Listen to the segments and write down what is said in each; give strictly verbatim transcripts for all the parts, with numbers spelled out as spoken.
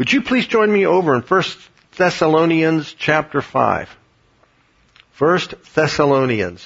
Would you please join me over in First Thessalonians chapter five? First Thessalonians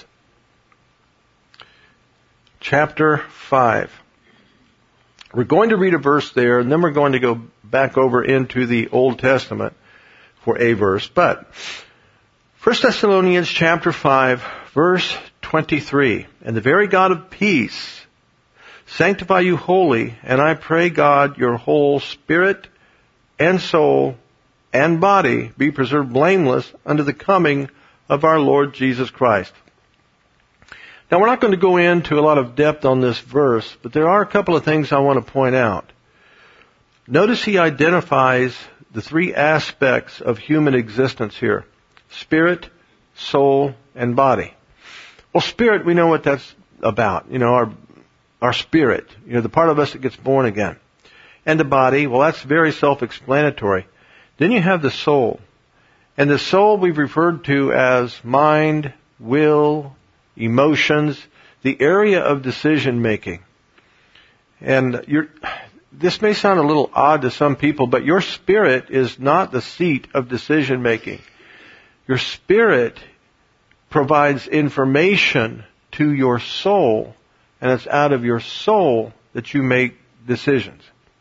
chapter five. We're going to read a verse there, and then we're going to go back over into the Old Testament for a verse. But First Thessalonians chapter five, verse twenty-three. And the very God of peace sanctify you wholly, and I pray God your whole spirit and soul and body be preserved blameless unto the coming of our Lord Jesus Christ. Now, we're not going to go into a lot of depth on this verse, but there are a couple of things I want to point out. Notice he identifies the three aspects of human existence here: spirit, soul, and body. Well, spirit, we know what that's about. You know, our our spirit, you know, the part of us that gets born again. And the body, well, that's very self-explanatory. Then you have the soul. And the soul we've referred to as mind, will, emotions, the area of decision making. And you're, this may sound a little odd to some people, but your spirit is not the seat of decision making. Your spirit provides information to your soul, and it's out of your soul that you make decisions.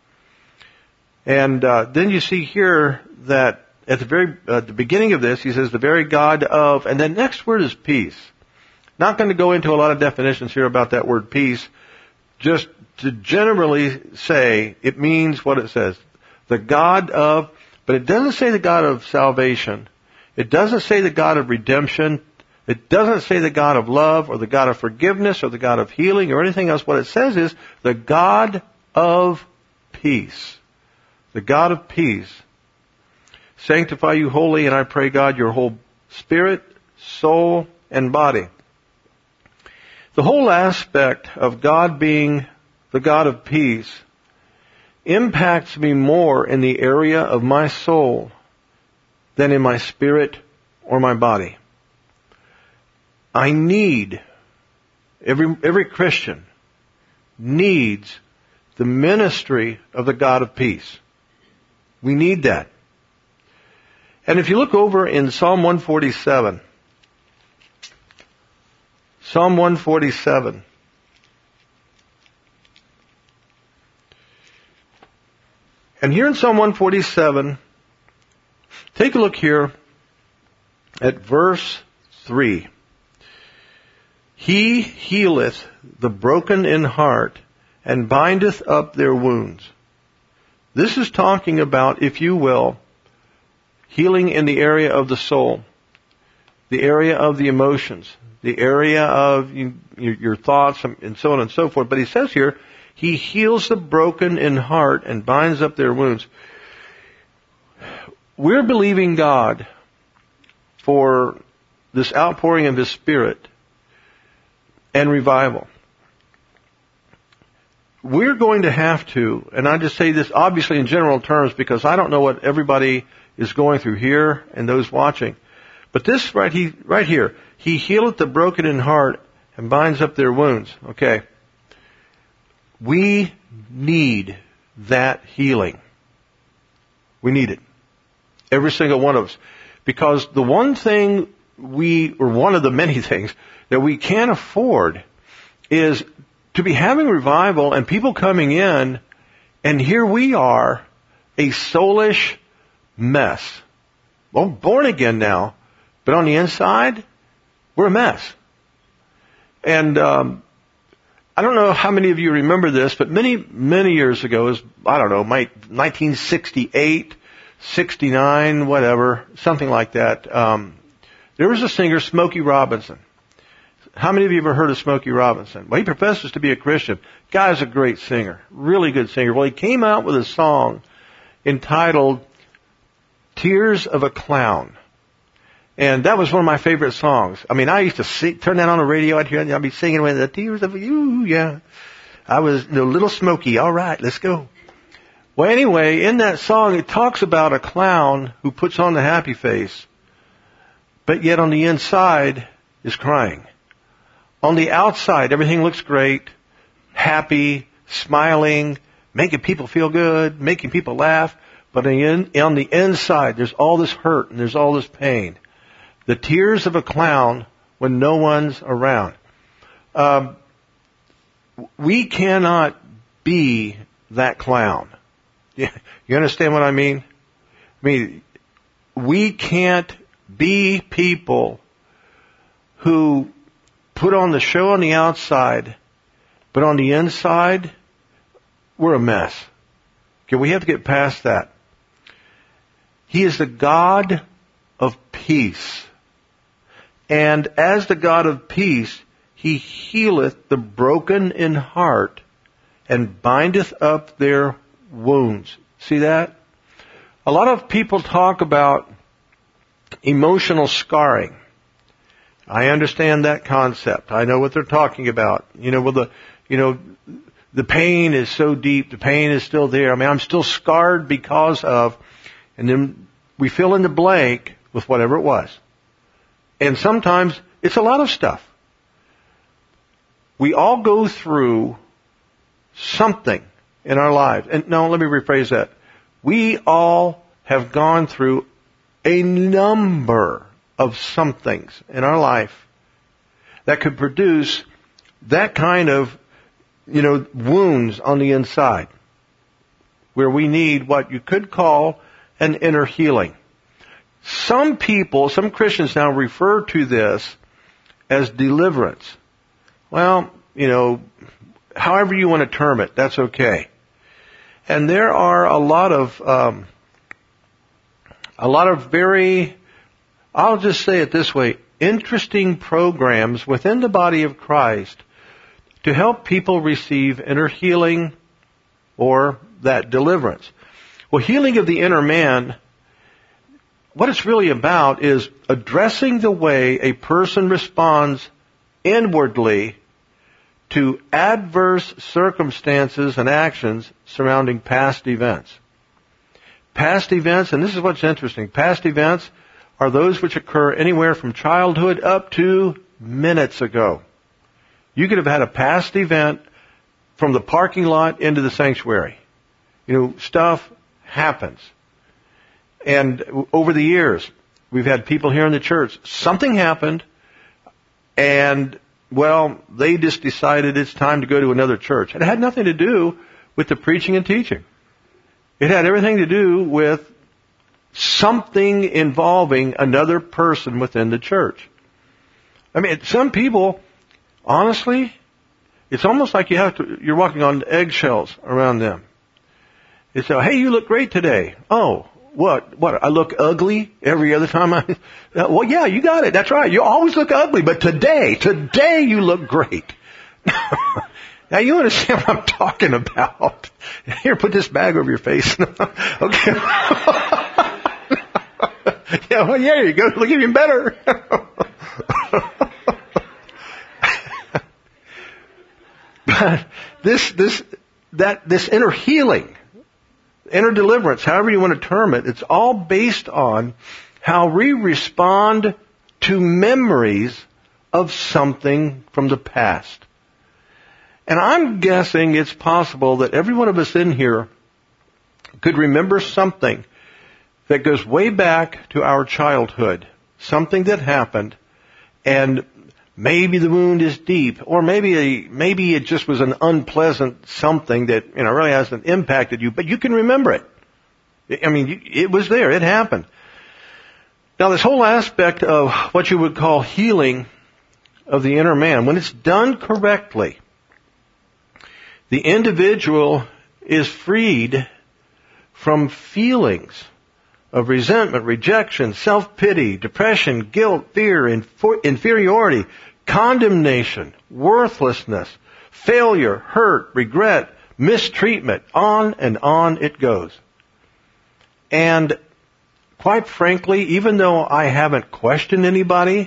And uh, then you see here that at the very uh, the beginning of this, he says, the very God of, and the next word is peace. Not going to go into a lot of definitions here about that word peace. Just to generally say, it means what it says. The God of, but it doesn't say the God of salvation. It doesn't say the God of redemption. It doesn't say the God of love or the God of forgiveness or the God of healing or anything else. What it says is the God of peace. The God of peace. Sanctify you wholly, and I pray God your whole spirit, soul, and body. The whole aspect of God being the God of peace impacts me more in the area of my soul than in my spirit or my body. I need, every, every Christian needs the ministry of the God of peace. We need that. And if you look over in Psalm one forty-seven, Psalm one forty-seven. And here in Psalm one forty-seven, take a look here at verse three. He healeth the broken in heart and bindeth up their wounds. This is talking about, if you will, healing in the area of the soul, the area of the emotions, the area of you, your thoughts, and so on and so forth. But he says here, he heals the broken in heart and binds up their wounds. We're believing God for this outpouring of His Spirit and revival. We're going to have to, and I just say this obviously in general terms because I don't know what everybody is going through here and those watching. But this right, he, right here, he healeth the broken in heart and binds up their wounds. Okay. We need that healing. We need it. Every single one of us. Because the one thing we, or one of the many things that we can't afford is to be having revival and people coming in, and here we are, a soulish mess. Well, born again now, but on the inside, we're a mess. And um, I don't know how many of you remember this, but many, many years ago, it was, I don't know, nineteen sixty-eight, sixty-nine, whatever, something like that. Um, there was a singer, Smokey Robinson. How many of you have ever heard of Smokey Robinson? Well, he professes to be a Christian. Guy's a great singer, really good singer. Well, he came out with a song entitled Tears of a Clown. And that was one of my favorite songs. I mean, I used to sing, turn that on the radio. I'd hear it, I'd be singing with the tears of you, yeah. I was, you know, little Smokey. All right, let's go. Well, anyway, in that song, it talks about a clown who puts on the happy face, but yet on the inside is crying. On the outside, everything looks great, happy, smiling, making people feel good, making people laugh. but in, on the inside, there's all this hurt and there's all this pain. The tears of a clown when no one's around. Um, we cannot be that clown. You understand what I mean? I mean, we can't be people who put on the show on the outside, but on the inside, we're a mess. Okay, we have to get past that. He is the God of peace. And as the God of peace, He healeth the broken in heart and bindeth up their wounds. See that? A lot of people talk about emotional scarring. I understand that concept. I know what they're talking about. You know, well, the, you know, the pain is so deep. The pain is still there. I mean, I'm still scarred because of, and then we fill in the blank with whatever it was. And sometimes it's a lot of stuff. We all go through something in our lives. And no, let me rephrase that. We all have gone through a number of somethings in our life that could produce that kind of, you know, wounds on the inside, where we need what you could call an inner healing. Some people, some Christians now refer to this as deliverance. Well, you know, however you want to term it, that's okay. And there are a lot of, um, a lot of very, I'll just say it this way, interesting programs within the body of Christ to help people receive inner healing or that deliverance. Well, healing of the inner man, what it's really about is addressing the way a person responds inwardly to adverse circumstances and actions surrounding past events. Past events, and this is what's interesting, past events are those which occur anywhere from childhood up to minutes ago. You could have had a past event from the parking lot into the sanctuary. You know, stuff happens. And over the years, we've had people here in the church, something happened, and well, they just decided it's time to go to another church. It had nothing to do with the preaching and teaching. It had everything to do with something involving another person within the church. I mean, some people, honestly, it's almost like you have to, you're walking on eggshells around them. It's, uh, hey, you look great today. Oh, what, what, I look ugly every other time I, well, yeah, you got it. That's right. You always look ugly, but today, today you look great. Now you understand what I'm talking about. Here, put this bag over your face. Okay. Yeah, well, yeah, you go. Look even better. But this, this, that, this inner healing, inner deliverance, however you want to term it, it's all based on how we respond to memories of something from the past. And I'm guessing it's possible that every one of us in here could remember something that goes way back to our childhood, something that happened, and maybe the wound is deep, or maybe a, maybe it just was an unpleasant something that, you know, really hasn't impacted you, but you can remember it. I mean, it was there. It happened. Now, this whole aspect of what you would call healing of the inner man, when it's done correctly, the individual is freed from feelings of resentment, rejection, self-pity, depression, guilt, fear, inferiority, condemnation, worthlessness, failure, hurt, regret, mistreatment. On and on it goes. And quite frankly, even though I haven't questioned anybody,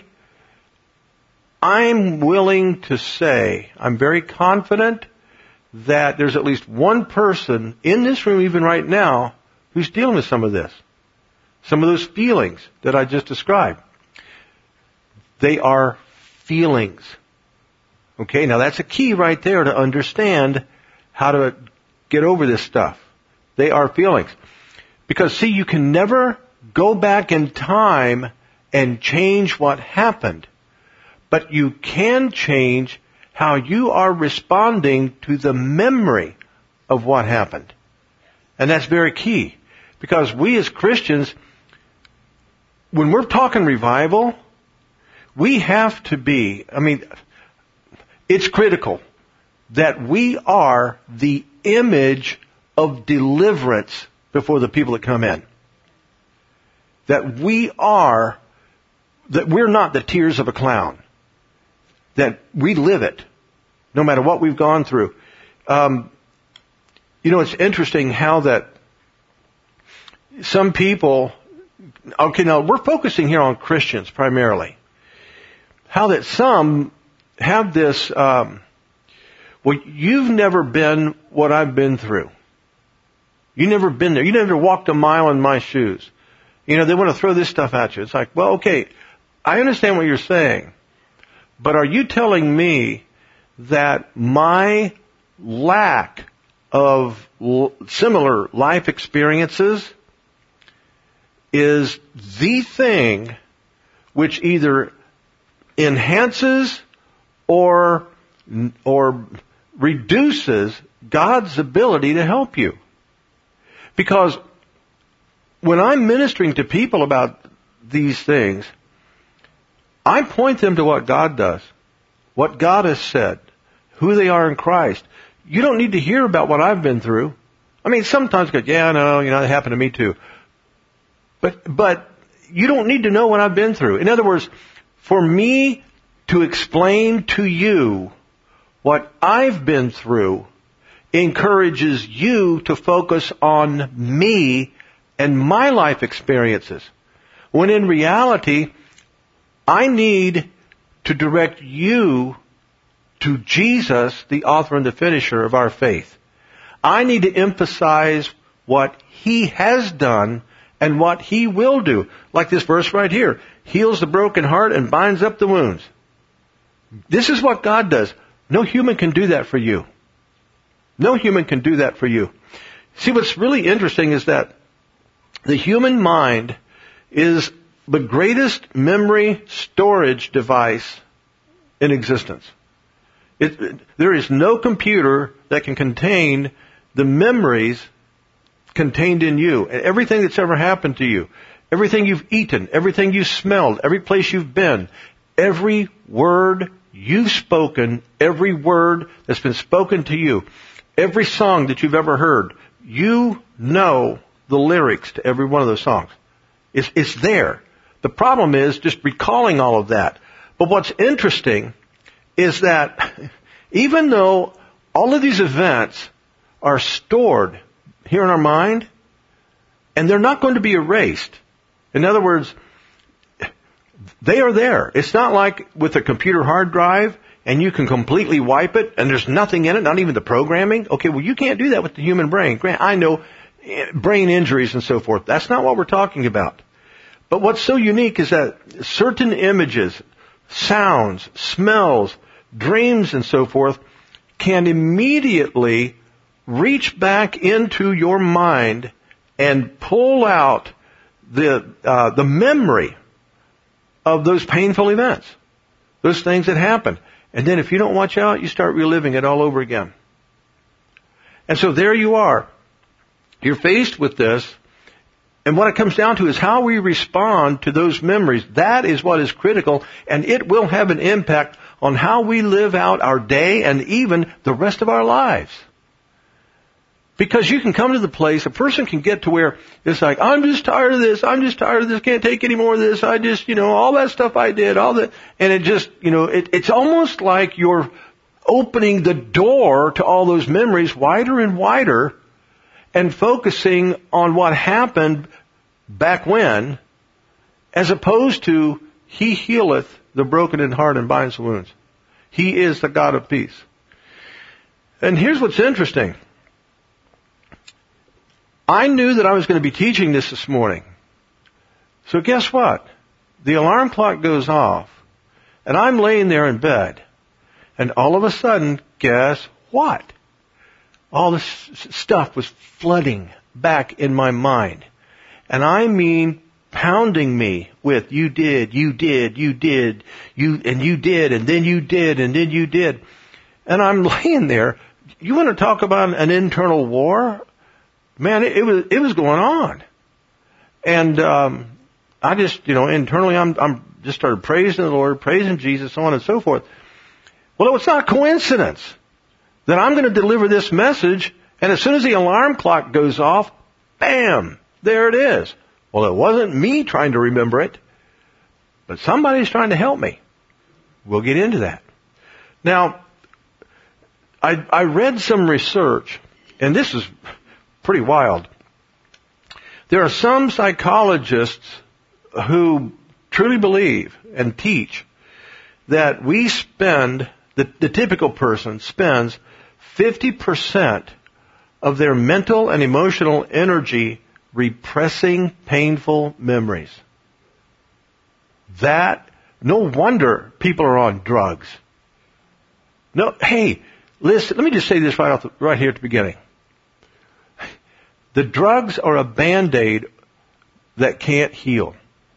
I'm willing to say, I'm very confident that there's at least one person in this room, even right now, who's dealing with some of this. Some of those feelings that I just described. They are feelings. Okay, now that's a key right there to understand how to get over this stuff. They are feelings. Because see, you can never go back in time and change what happened. But you can change how you are responding to the memory of what happened. And that's very key. Because we as Christians, when we're talking revival, we have to be, I mean, it's critical that we are the image of deliverance before the people that come in. That we are, that we're not the tears of a clown. That we live it, no matter what we've gone through. Um, you know, it's interesting how that some people, okay, now we're focusing here on Christians primarily. How that some have this, um, well, you've never been what I've been through. You've never been there. You never walked a mile in my shoes. You know, they want to throw this stuff at you. It's like, well, okay, I understand what you're saying, but are you telling me that my lack of l- similar life experiences is the thing which either enhances or or reduces God's ability to help you? Because when I'm ministering to people about these things, I point them to what God does, what God has said, who they are in Christ. You don't need to hear about what I've been through. I mean, sometimes go, yeah, no, you know, it happened to me too. But, but you don't need to know what I've been through. In other words, for me to explain to you what I've been through encourages you to focus on me and my life experiences. When in reality, I need to direct you to Jesus, the author and the finisher of our faith. I need to emphasize what He has done and what He will do. Like this verse right here. Heals the broken heart and binds up the wounds. This is what God does. No human can do that for you. No human can do that for you. See, what's really interesting is that the human mind is the greatest memory storage device in existence. It, it, there is no computer that can contain the memories contained in you. And everything that's ever happened to you, everything you've eaten, everything you've smelled, every place you've been, every word you've spoken, every word that's been spoken to you, every song that you've ever heard, you know the lyrics to every one of those songs. It's, it's there. The problem is just recalling all of that. But what's interesting is that even though all of these events are stored here in our mind, and they're not going to be erased. In other words, they are there. It's not like with a computer hard drive and you can completely wipe it and there's nothing in it, not even the programming. Okay, well, you can't do that with the human brain. Grant, I know brain injuries and so forth. That's not what we're talking about. But what's so unique is that certain images, sounds, smells, dreams and so forth can immediately reach back into your mind and pull out the uh, the memory of those painful events, those things that happened. And then if you don't watch out, you start reliving it all over again. And so there you are. You're faced with this. And what it comes down to is how we respond to those memories. That is what is critical, and it will have an impact on how we live out our day and even the rest of our lives. Because you can come to the place, a person can get to where it's like, I'm just tired of this, I'm just tired of this, can't take any more of this, I just, you know, all that stuff I did, all that, and it just, you know, it, it's almost like you're opening the door to all those memories wider and wider and focusing on what happened back when, as opposed to, He healeth the broken in heart and binds the wounds. He is the God of peace. And here's what's interesting. I knew that I was going to be teaching this this morning. So guess what? The alarm clock goes off, and I'm laying there in bed, and all of a sudden, guess what? All this stuff was flooding back in my mind. And I mean pounding me with, you did, you did, you did, you, and you did, and then you did, and then you did. And I'm laying there. You want to talk about an internal war? Man, it, it was, it was going on. And, um, I just, you know, internally I'm, I'm just started praising the Lord, praising Jesus, so on and so forth. Well, it's not coincidence that I'm going to deliver this message, and as soon as the alarm clock goes off, bam, there it is. Well, it wasn't me trying to remember it, but somebody's trying to help me. We'll get into that. Now, I, I read some research, and this is pretty wild. There are some psychologists who truly believe and teach that we spend, the, the typical person spends fifty percent of their mental and emotional energy repressing painful memories. That, no wonder people are on drugs. No, hey, listen, let me just say this right off the, right here at the beginning. The drugs are a Band-Aid that can't heal.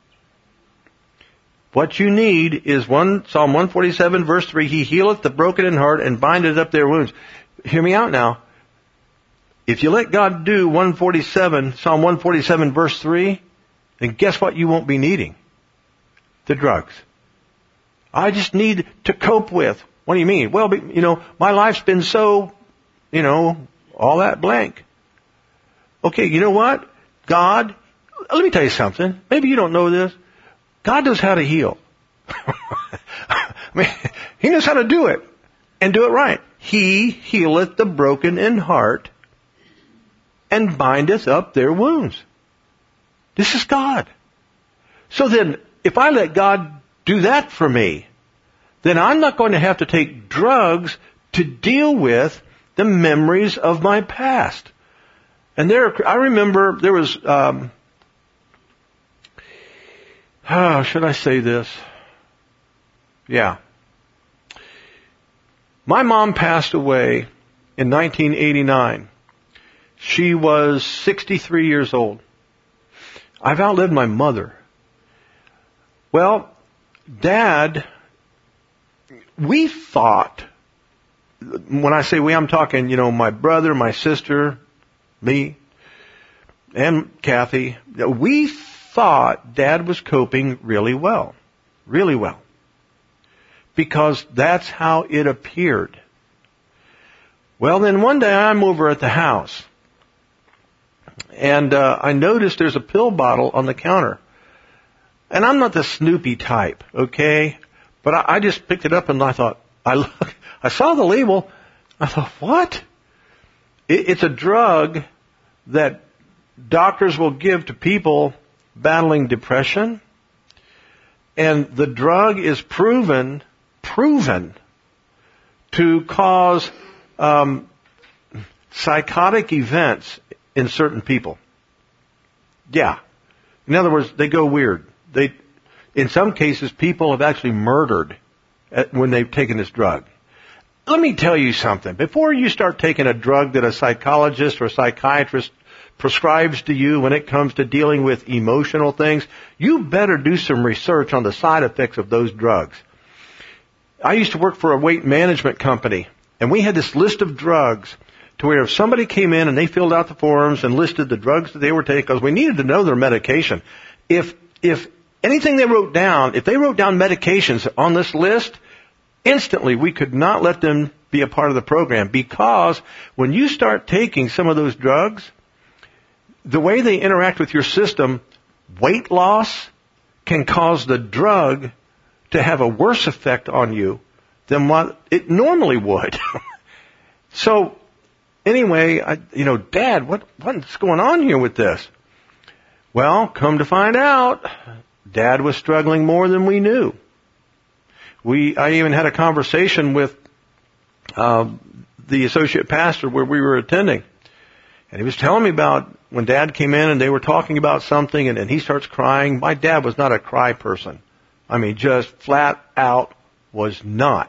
What you need is one, Psalm one forty-seven verse three, He healeth the broken in heart and bindeth up their wounds. Hear me out now. If you let God do one forty-seven, Psalm one forty-seven verse three, then guess what you won't be needing? The drugs. I just need to cope with. What do you mean? Well, you know, my life's been so, you know, all that blank. Okay, you know what? God, let me tell you something. Maybe you don't know this. God knows how to heal. I mean, He knows how to do it and do it right. He healeth the broken in heart and bindeth up their wounds. This is God. So then, if I let God do that for me, then I'm not going to have to take drugs to deal with the memories of my past. And there, I remember there was, um, how should I say this? Yeah. My mom passed away in nineteen eighty-nine. She was sixty-three years old. I've outlived my mother. Well, Dad, we thought, when I say we, I'm talking, you know, my brother, my sister, me, and Kathy, we thought Dad was coping really well. Really well. Because that's how it appeared. Well, then one day I'm over at the house. And uh, I noticed there's a pill bottle on the counter. And I'm not the Snoopy type, okay? But I, I just picked it up and I thought, I look, I saw the label. I thought, what? It, it's a drug that doctors will give to people battling depression. And the drug is proven, proven to cause um, psychotic events in certain people. Yeah. In other words, they go weird. They, in some cases, people have actually murdered at, when they've taken this drug. Let me tell you something. Before you start taking a drug that a psychologist or a psychiatrist prescribes to you when it comes to dealing with emotional things, you better do some research on the side effects of those drugs. I used to work for a weight management company, and we had this list of drugs to where if somebody came in and they filled out the forms and listed the drugs that they were taking, because we needed to know their medication. If, if anything they wrote down, if they wrote down medications on this list, instantly we could not let them be a part of the program, because when you start taking some of those drugs, the way they interact with your system, weight loss can cause the drug to have a worse effect on you than what it normally would. So, anyway, I, you know, Dad, what what's going on here with this? Well, come to find out, Dad was struggling more than we knew. We, I even had a conversation with uh, the associate pastor where we were attending, and he was telling me about when Dad came in and they were talking about something, and, and he starts crying. My dad was not a cry person. I mean, just flat out was not.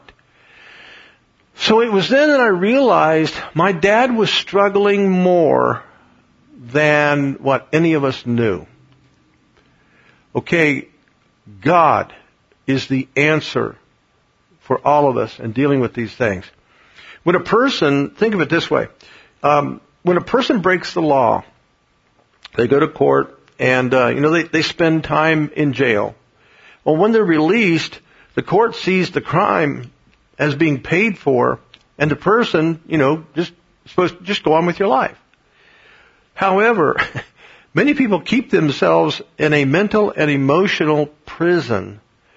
So it was then that I realized my dad was struggling more than what any of us knew. Okay, God is the answer for all of us in dealing with these things. When a person, think of it this way, um, when a person breaks the law, they go to court and, uh, you know, they, they spend time in jail. Well, when they're released, the court sees the crime as being paid for, and the person, you know, just supposed to just go on with your life. However, many people keep themselves in a mental and emotional prison,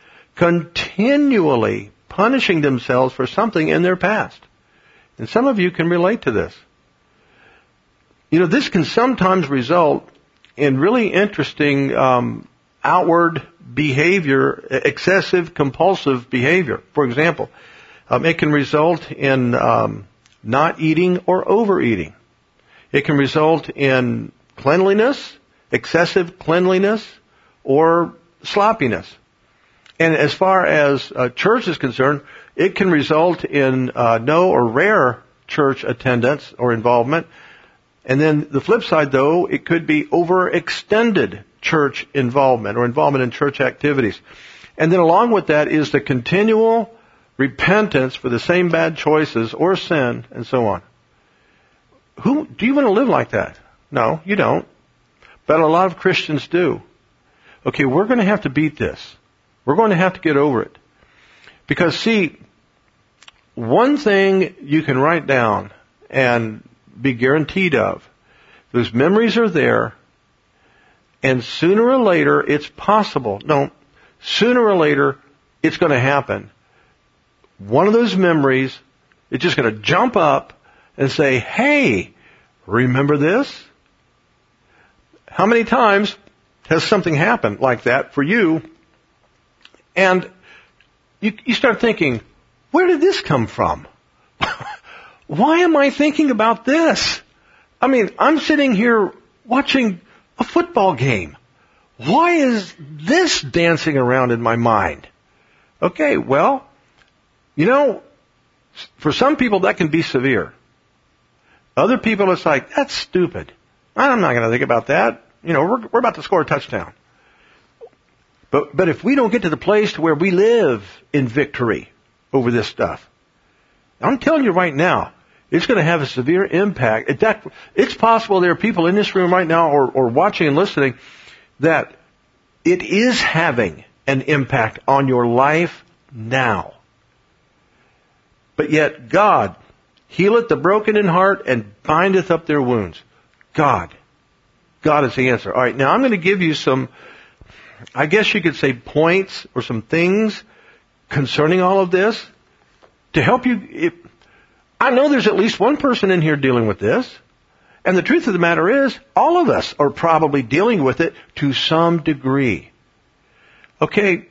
continually punishing themselves for something in their past. And some of you can relate to this. You know, this can sometimes result in really interesting um, outward behavior, excessive compulsive behavior. For example, um, it can result in um, not eating or overeating. It can result in cleanliness, excessive cleanliness, or sloppiness. And as far as uh, church is concerned, it can result in uh, no or rare church attendance or involvement. And then the flip side, though, it could be overextended church involvement or involvement in church activities. And then along with that is the continual repentance for the same bad choices or sin and so on. Who do you want to live like that? No, you don't. But a lot of Christians do. Okay, we're going to have to beat this. We're going to have to get over it. Because, see, one thing you can write down and be guaranteed of, those memories are there, and sooner or later it's possible. No, sooner or later it's going to happen. One of those memories is just going to jump up and say, hey, remember this? How many times has something happened like that for you? And you, you start thinking, where did this come from? Why am I thinking about this? I mean, I'm sitting here watching a football game. Why is this dancing around in my mind? Okay, well, you know, for some people that can be severe. Other people, it's like, that's stupid. I'm not going to think about that. You know, we're, we're about to score a touchdown. But, but if we don't get to the place to where we live in victory over this stuff, I'm telling you right now, it's going to have a severe impact. In fact, it's possible there are people in this room right now or, or watching and listening that it is having an impact on your life now. But yet God healeth the broken in heart and bindeth up their wounds. God. God is the answer. All right, now I'm going to give you some, I guess you could say points or some things concerning all of this to help you. If, I know there's at least one person in here dealing with this. And the truth of the matter is, all of us are probably dealing with it to some degree. Okay,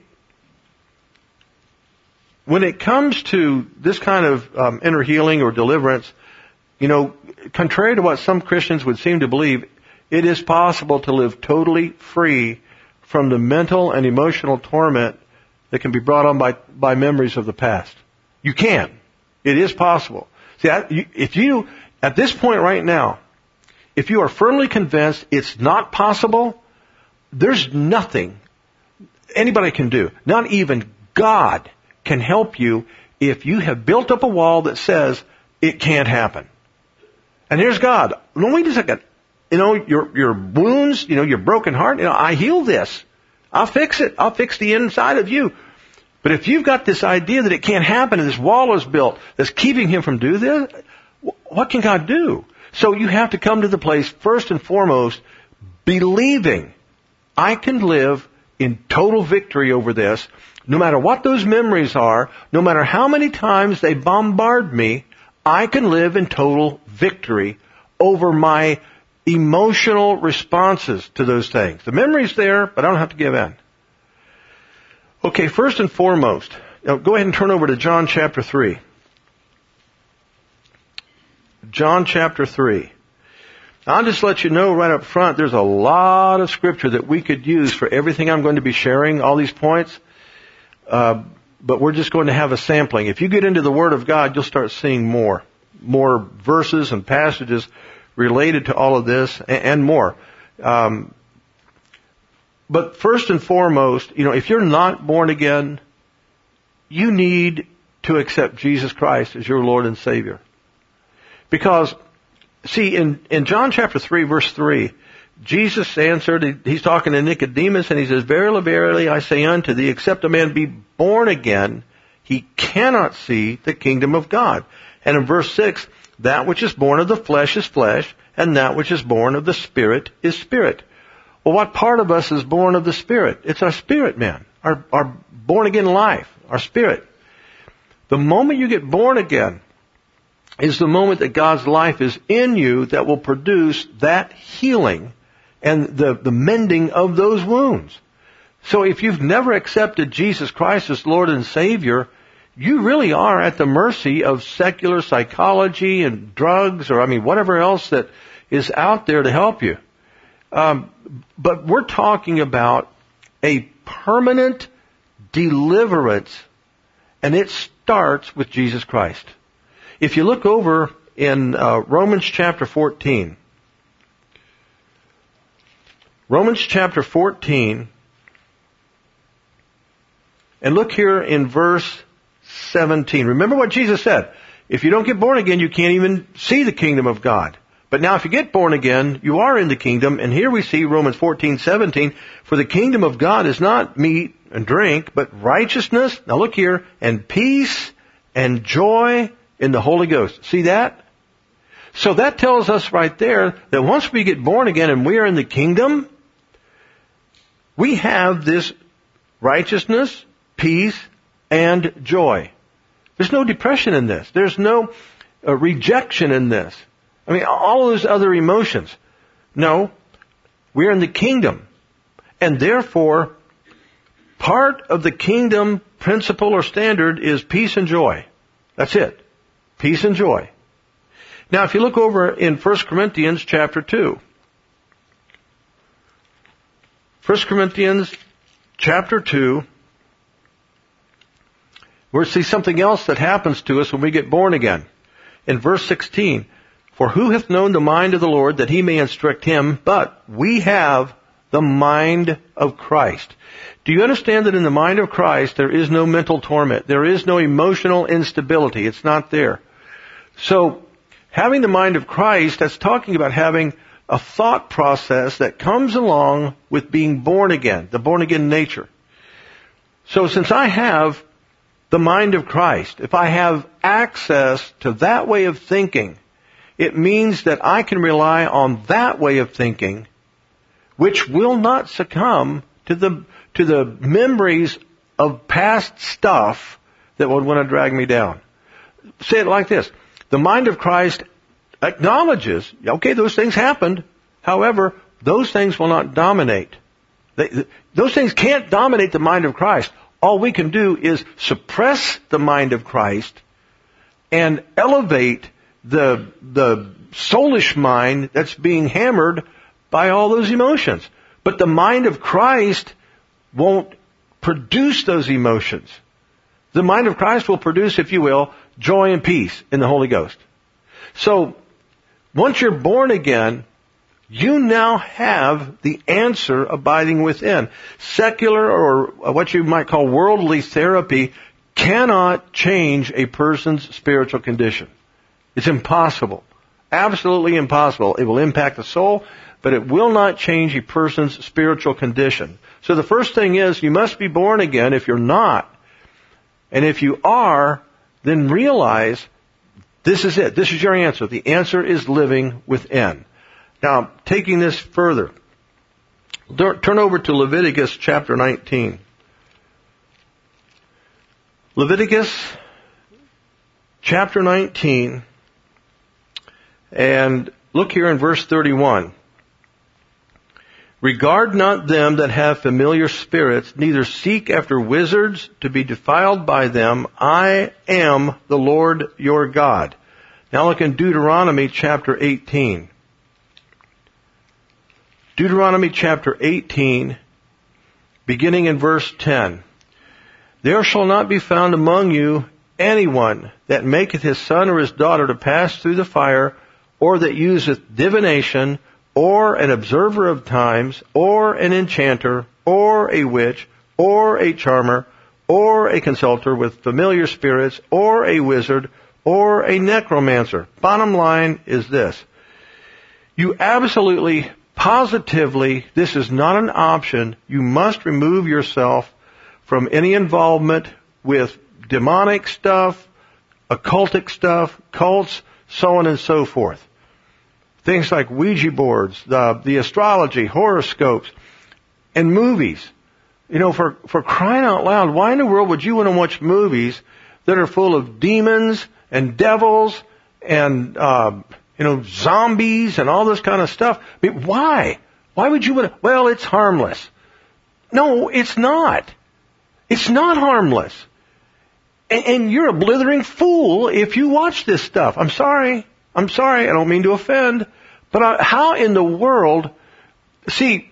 when it comes to this kind of um, inner healing or deliverance, you know, contrary to what some Christians would seem to believe, it is possible to live totally free from the mental and emotional torment that can be brought on by, by memories of the past. You can. It is possible. See, if you, at this point right now, if you are firmly convinced it's not possible, there's nothing anybody can do. Not even God can help you if you have built up a wall that says it can't happen. And here's God. No, wait a second. You know, your, your wounds, you know, your broken heart, you know, I heal this. I'll fix it. I'll fix the inside of you. But if you've got this idea that it can't happen and this wall is built that's keeping him from doing this, what can God do? So you have to come to the place, first and foremost, believing I can live in total victory over this, no matter what those memories are, no matter how many times they bombard me, I can live in total victory over my emotional responses to those things. The memory's there, but I don't have to give in. Okay, first and foremost, now go ahead and turn over to John chapter three. John chapter three. Now, I'll just let you know right up front, there's a lot of scripture that we could use for everything I'm going to be sharing, all these points. Uh, but we're just going to have a sampling. If you get into the Word of God, you'll start seeing more. More verses and passages related to all of this and, and more. Um, but first and foremost, you know, if you're not born again, you need to accept Jesus Christ as your Lord and Savior. Because, see, in, in John chapter three, verse three, Jesus answered, he's talking to Nicodemus, and he says, Verily, verily, I say unto thee, except a man be born again, he cannot see the kingdom of God. And in verse six, that which is born of the flesh is flesh, and that which is born of the Spirit is spirit. Well, what part of us is born of the Spirit? It's our spirit, man. Our, our born again life, our spirit. The moment you get born again is the moment that God's life is in you that will produce that healing and the, the mending of those wounds. So if you've never accepted Jesus Christ as Lord and Savior, you really are at the mercy of secular psychology and drugs, or I mean whatever else that is out there to help you. Um, but we're talking about a permanent deliverance, and it starts with Jesus Christ. If you look over in uh, Romans chapter fourteen, Romans chapter fourteen, and look here in verse seventeen. Remember what Jesus said. If you don't get born again, you can't even see the kingdom of God. But now if you get born again, you are in the kingdom. And here we see Romans fourteen seventeen. For the kingdom of God is not meat and drink, but righteousness, now look here, and peace and joy in the Holy Ghost. See that? So that tells us right there that once we get born again and we are in the kingdom, we have this righteousness, peace, and joy. There's no depression in this. There's no uh, rejection in this. I mean, all those other emotions. No, we're in the kingdom. And therefore, part of the kingdom principle or standard is peace and joy. That's it. Peace and joy. Now, if you look over in First Corinthians chapter two. First Corinthians chapter two. We see something else that happens to us when we get born again. In verse sixteen. For who hath known the mind of the Lord that he may instruct him? But we have the mind of Christ. Do you understand that in the mind of Christ there is no mental torment? There is no emotional instability. It's not there. So, having the mind of Christ, that's talking about having a thought process that comes along with being born again, the born again nature. So since I have the mind of Christ, if I have access to that way of thinking, it means that I can rely on that way of thinking, which will not succumb to the to the memories of past stuff that would want to drag me down. Say it like this. The mind of Christ acknowledges, okay, those things happened. However, those things will not dominate. They, those things can't dominate the mind of Christ. All we can do is suppress the mind of Christ and elevate the the soulish mind that's being hammered by all those emotions. But the mind of Christ won't produce those emotions. The mind of Christ will produce, if you will, joy and peace in the Holy Ghost. So, once you're born again, you now have the answer abiding within. Secular, or what you might call worldly therapy, cannot change a person's spiritual condition. It's impossible. Absolutely impossible. It will impact the soul, but it will not change a person's spiritual condition. So the first thing is, you must be born again. If you're not, and if you are, then realize this is it. This is your answer. The answer is living within. Now, taking this further, turn over to Leviticus chapter nineteen. Leviticus chapter nineteen, and look here in verse thirty-one. Regard not them that have familiar spirits, neither seek after wizards to be defiled by them. I am the Lord your God. Now look in Deuteronomy chapter eighteen. Deuteronomy chapter eighteen, beginning in verse ten. There shall not be found among you anyone that maketh his son or his daughter to pass through the fire, or that useth divination, or an observer of times, or an enchanter, or a witch, or a charmer, or a consulter with familiar spirits, or a wizard, or a necromancer. Bottom line is this. You absolutely, positively, this is not an option. You must remove yourself from any involvement with demonic stuff, occultic stuff, cults, so on and so forth. Things like Ouija boards, the, the astrology, horoscopes, and movies. You know, for, for crying out loud, why in the world would you want to watch movies that are full of demons and devils and, uh, you know, zombies and all this kind of stuff? I mean, why? Why would you want to? Well, it's harmless. No, it's not. It's not harmless. And, and you're a blithering fool if you watch this stuff. I'm sorry. I'm sorry. I don't mean to offend. But uh, how in the world, see,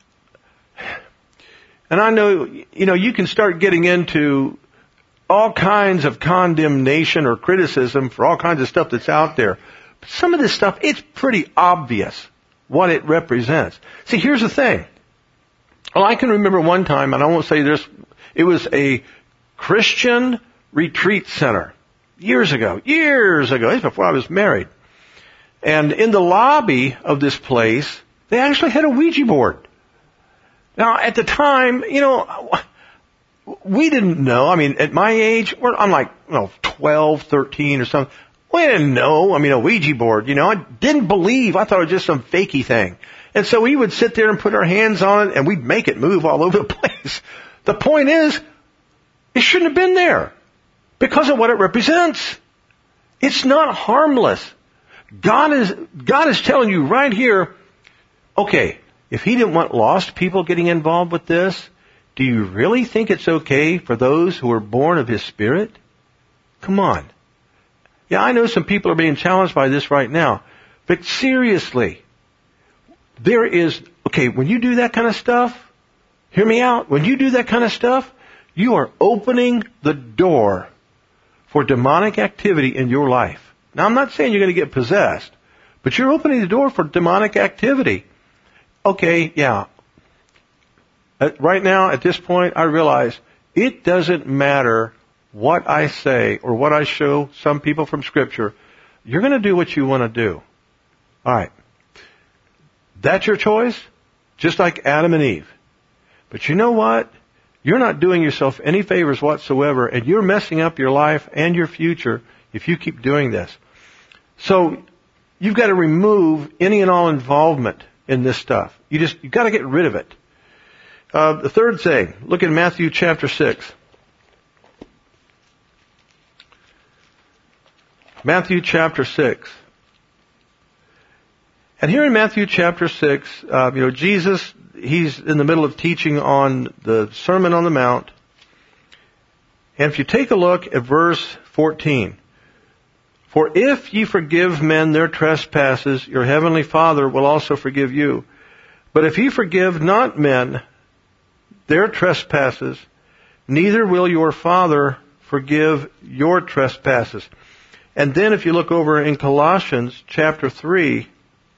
and I know, you know, you can start getting into all kinds of condemnation or criticism for all kinds of stuff that's out there. But some of this stuff, it's pretty obvious what it represents. See, here's the thing. Well, I can remember one time, and I won't say this, it was a Christian retreat center years ago, years ago, this was before I was married. And in the lobby of this place, they actually had a Ouija board. Now, at the time, you know, we didn't know. I mean, at my age, we're, I'm like, you know, twelve, thirteen or something. We didn't know. I mean, a Ouija board, you know, I didn't believe. I thought it was just some fakey thing. And so we would sit there and put our hands on it and we'd make it move all over the place. The point is, it shouldn't have been there because of what it represents. It's not harmless. God is, God is telling you right here, okay, if He didn't want lost people getting involved with this, do you really think it's okay for those who are born of His Spirit? Come on. Yeah, I know some people are being challenged by this right now. But seriously, there is, okay, when you do that kind of stuff, hear me out, when you do that kind of stuff, you are opening the door for demonic activity in your life. Now, I'm not saying you're going to get possessed, but you're opening the door for demonic activity. Okay, yeah. Right now, at this point, I realize it doesn't matter what I say or what I show some people from Scripture. You're going to do what you want to do. All right. That's your choice, just like Adam and Eve. But you know what? You're not doing yourself any favors whatsoever, and you're messing up your life and your future if you keep doing this. So you've got to remove any and all involvement in this stuff. You just, you've got to get rid of it. Uh, the third thing, look at Matthew chapter six. Matthew chapter six. And here in Matthew chapter six, uh, you know, Jesus, He's in the middle of teaching on the Sermon on the Mount. And if you take a look at verse fourteen, for if ye forgive men their trespasses, your heavenly Father will also forgive you. But if ye forgive not men their trespasses, neither will your Father forgive your trespasses. And then if you look over in Colossians chapter three,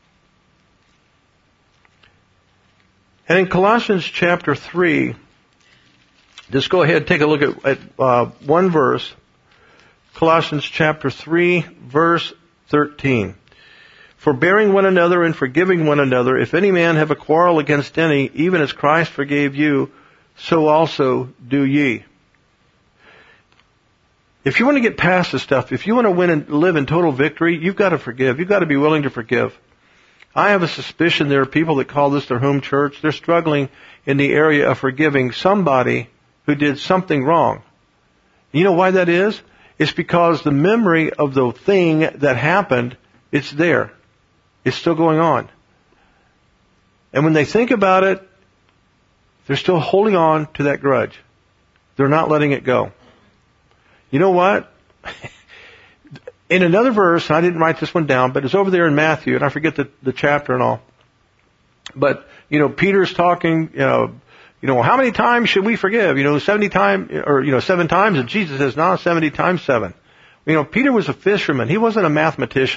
and in Colossians chapter three, just go ahead and take a look at, at uh, one verse. Colossians chapter three, verse thirteen. Forbearing one another and forgiving one another, if any man have a quarrel against any, even as Christ forgave you, so also do ye. If you want to get past this stuff, if you want to win and live in total victory, you've got to forgive. You've got to be willing to forgive. I have a suspicion there are people that call this their home church. They're struggling in the area of forgiving somebody who did something wrong. You know why that is? It's because the memory of the thing that happened, it's there. It's still going on. And when they think about it, they're still holding on to that grudge. They're not letting it go. You know what? In another verse, and I didn't write this one down, but it's over there in Matthew, and I forget the, the chapter and all. But, you know, Peter's talking, you know, you know, how many times should we forgive? You know, seventy times, or, you know, seven times, and Jesus says, no, seventy times seven. You know, Peter was a fisherman. He wasn't a mathematician.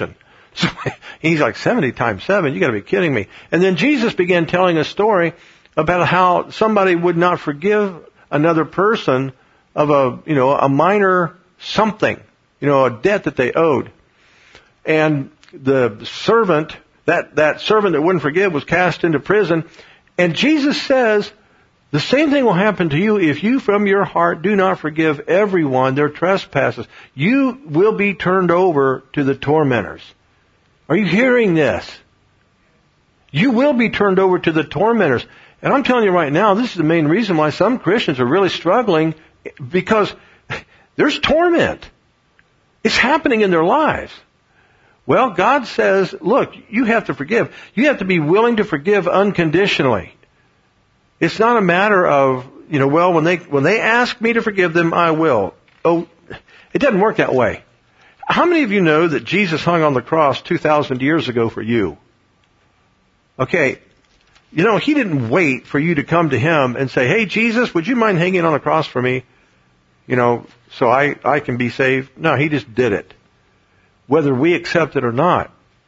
So he's like, seventy times seven? You got to be kidding me. And then Jesus began telling a story about how somebody would not forgive another person of a, you know, a minor something, you know, a debt that they owed. And the servant, that, that servant that wouldn't forgive was cast into prison. And Jesus says, the same thing will happen to you if you from your heart do not forgive everyone their trespasses. You will be turned over to the tormentors. Are you hearing this? You will be turned over to the tormentors. And I'm telling you right now, this is the main reason why some Christians are really struggling, because there's torment. It's happening in their lives. Well, God says, look, you have to forgive. You have to be willing to forgive unconditionally. It's not a matter of, you know, well, when they, when they ask me to forgive them, I will. Oh, it doesn't work that way. How many of you know that Jesus hung on the cross two thousand years ago for you? Okay. You know, He didn't wait for you to come to Him and say, hey, Jesus, would you mind hanging on the cross for me? You know, so I, I can be saved. No, He just did it. Whether we accept it or not.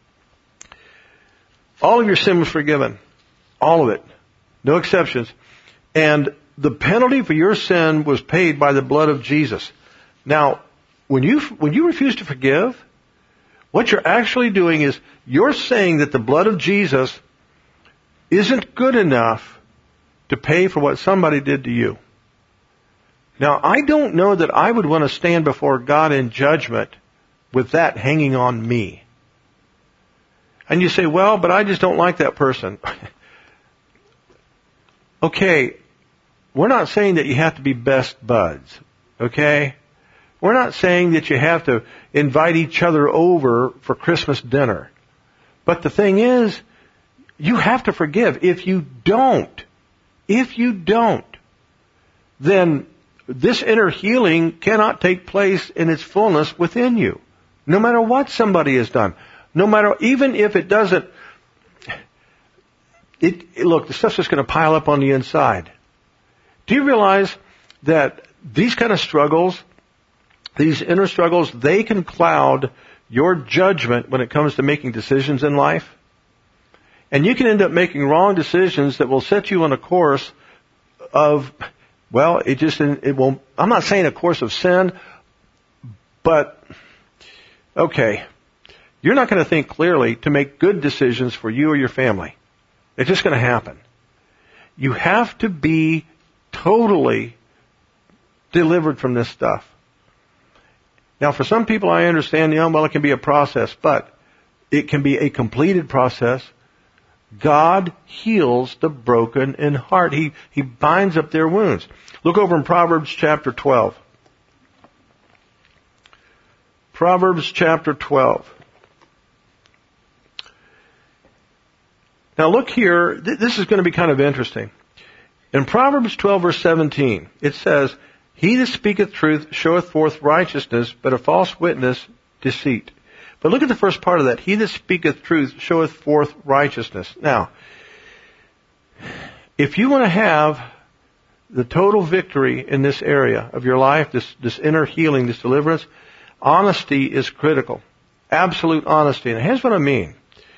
All of your sin was forgiven. All of it. No exceptions. And the penalty for your sin was paid by the blood of Jesus. Now, when you, when you refuse to forgive, what you're actually doing is you're saying that the blood of Jesus isn't good enough to pay for what somebody did to you. Now, I don't know that I would want to stand before God in judgment with that hanging on me. And you say, well, but I just don't like that person. Okay, we're not saying that you have to be best buds, okay? We're not saying that you have to invite each other over for Christmas dinner. But the thing is, you have to forgive. If you don't, if you don't, then this inner healing cannot take place in its fullness within you. No matter what somebody has done. No matter, even if it doesn't, it, it look, the stuff's just going to pile up on the inside. Do you realize that these kind of struggles, these inner struggles, they can cloud your judgment when it comes to making decisions in life? And you can end up making wrong decisions that will set you on a course of, well, it just, it won't, I'm not saying a course of sin, but, okay, you're not going to think clearly to make good decisions for you or your family. It's just going to happen. You have to be totally delivered from this stuff. Now, for some people, I understand, you know, well, it can be a process, but it can be a completed process. God heals the broken in heart. He, he binds up their wounds. Look over in Proverbs chapter twelve. Proverbs chapter twelve. Now look here, th- this is going to be kind of interesting. In Proverbs twelve verse seventeen, it says, he that speaketh truth showeth forth righteousness, but a false witness deceit. But look at the first part of that. He that speaketh truth showeth forth righteousness. Now, if you want to have the total victory in this area of your life, this, this inner healing, this deliverance, honesty is critical. Absolute honesty. And here's what I mean.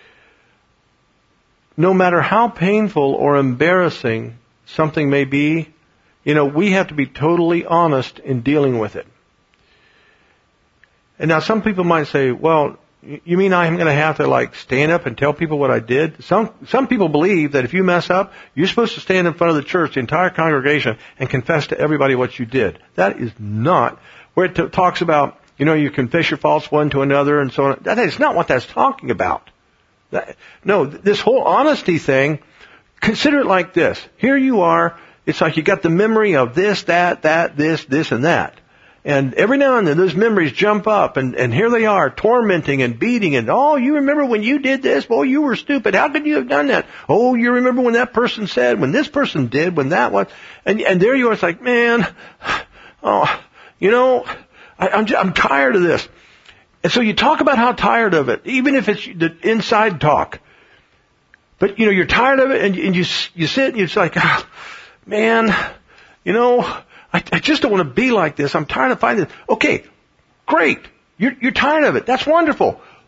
No matter how painful or embarrassing something may be, you know, we have to be totally honest in dealing with it. And now some people might say, well, you mean I'm going to have to like stand up and tell people what I did? Some, some people believe that if you mess up, you're supposed to stand in front of the church, the entire congregation, and confess to everybody what you did. That is not where it t- talks about, you know, you confess your faults one to another and so on. That is not what that's talking about. That, no, this whole honesty thing, consider it like this. Here you are. It's like you got the memory of this, that, that, this, this, and that. And every now and then those memories jump up and, and here they are tormenting and beating and, oh, you remember when you did this? Boy, you were stupid. How could you have done that? Oh, you remember when that person said, when this person did, when that was, and, and there you are. It's like, man, oh, you know, I, I'm, just, I'm tired of this. And so you talk about how tired of it, even if it's the inside talk. But, you know, you're tired of it and, and you, you sit and it's like, oh, man, you know, I, I just don't want to be like this. I'm tired of finding this. Okay, great. You're, you're tired of it. That's wonderful.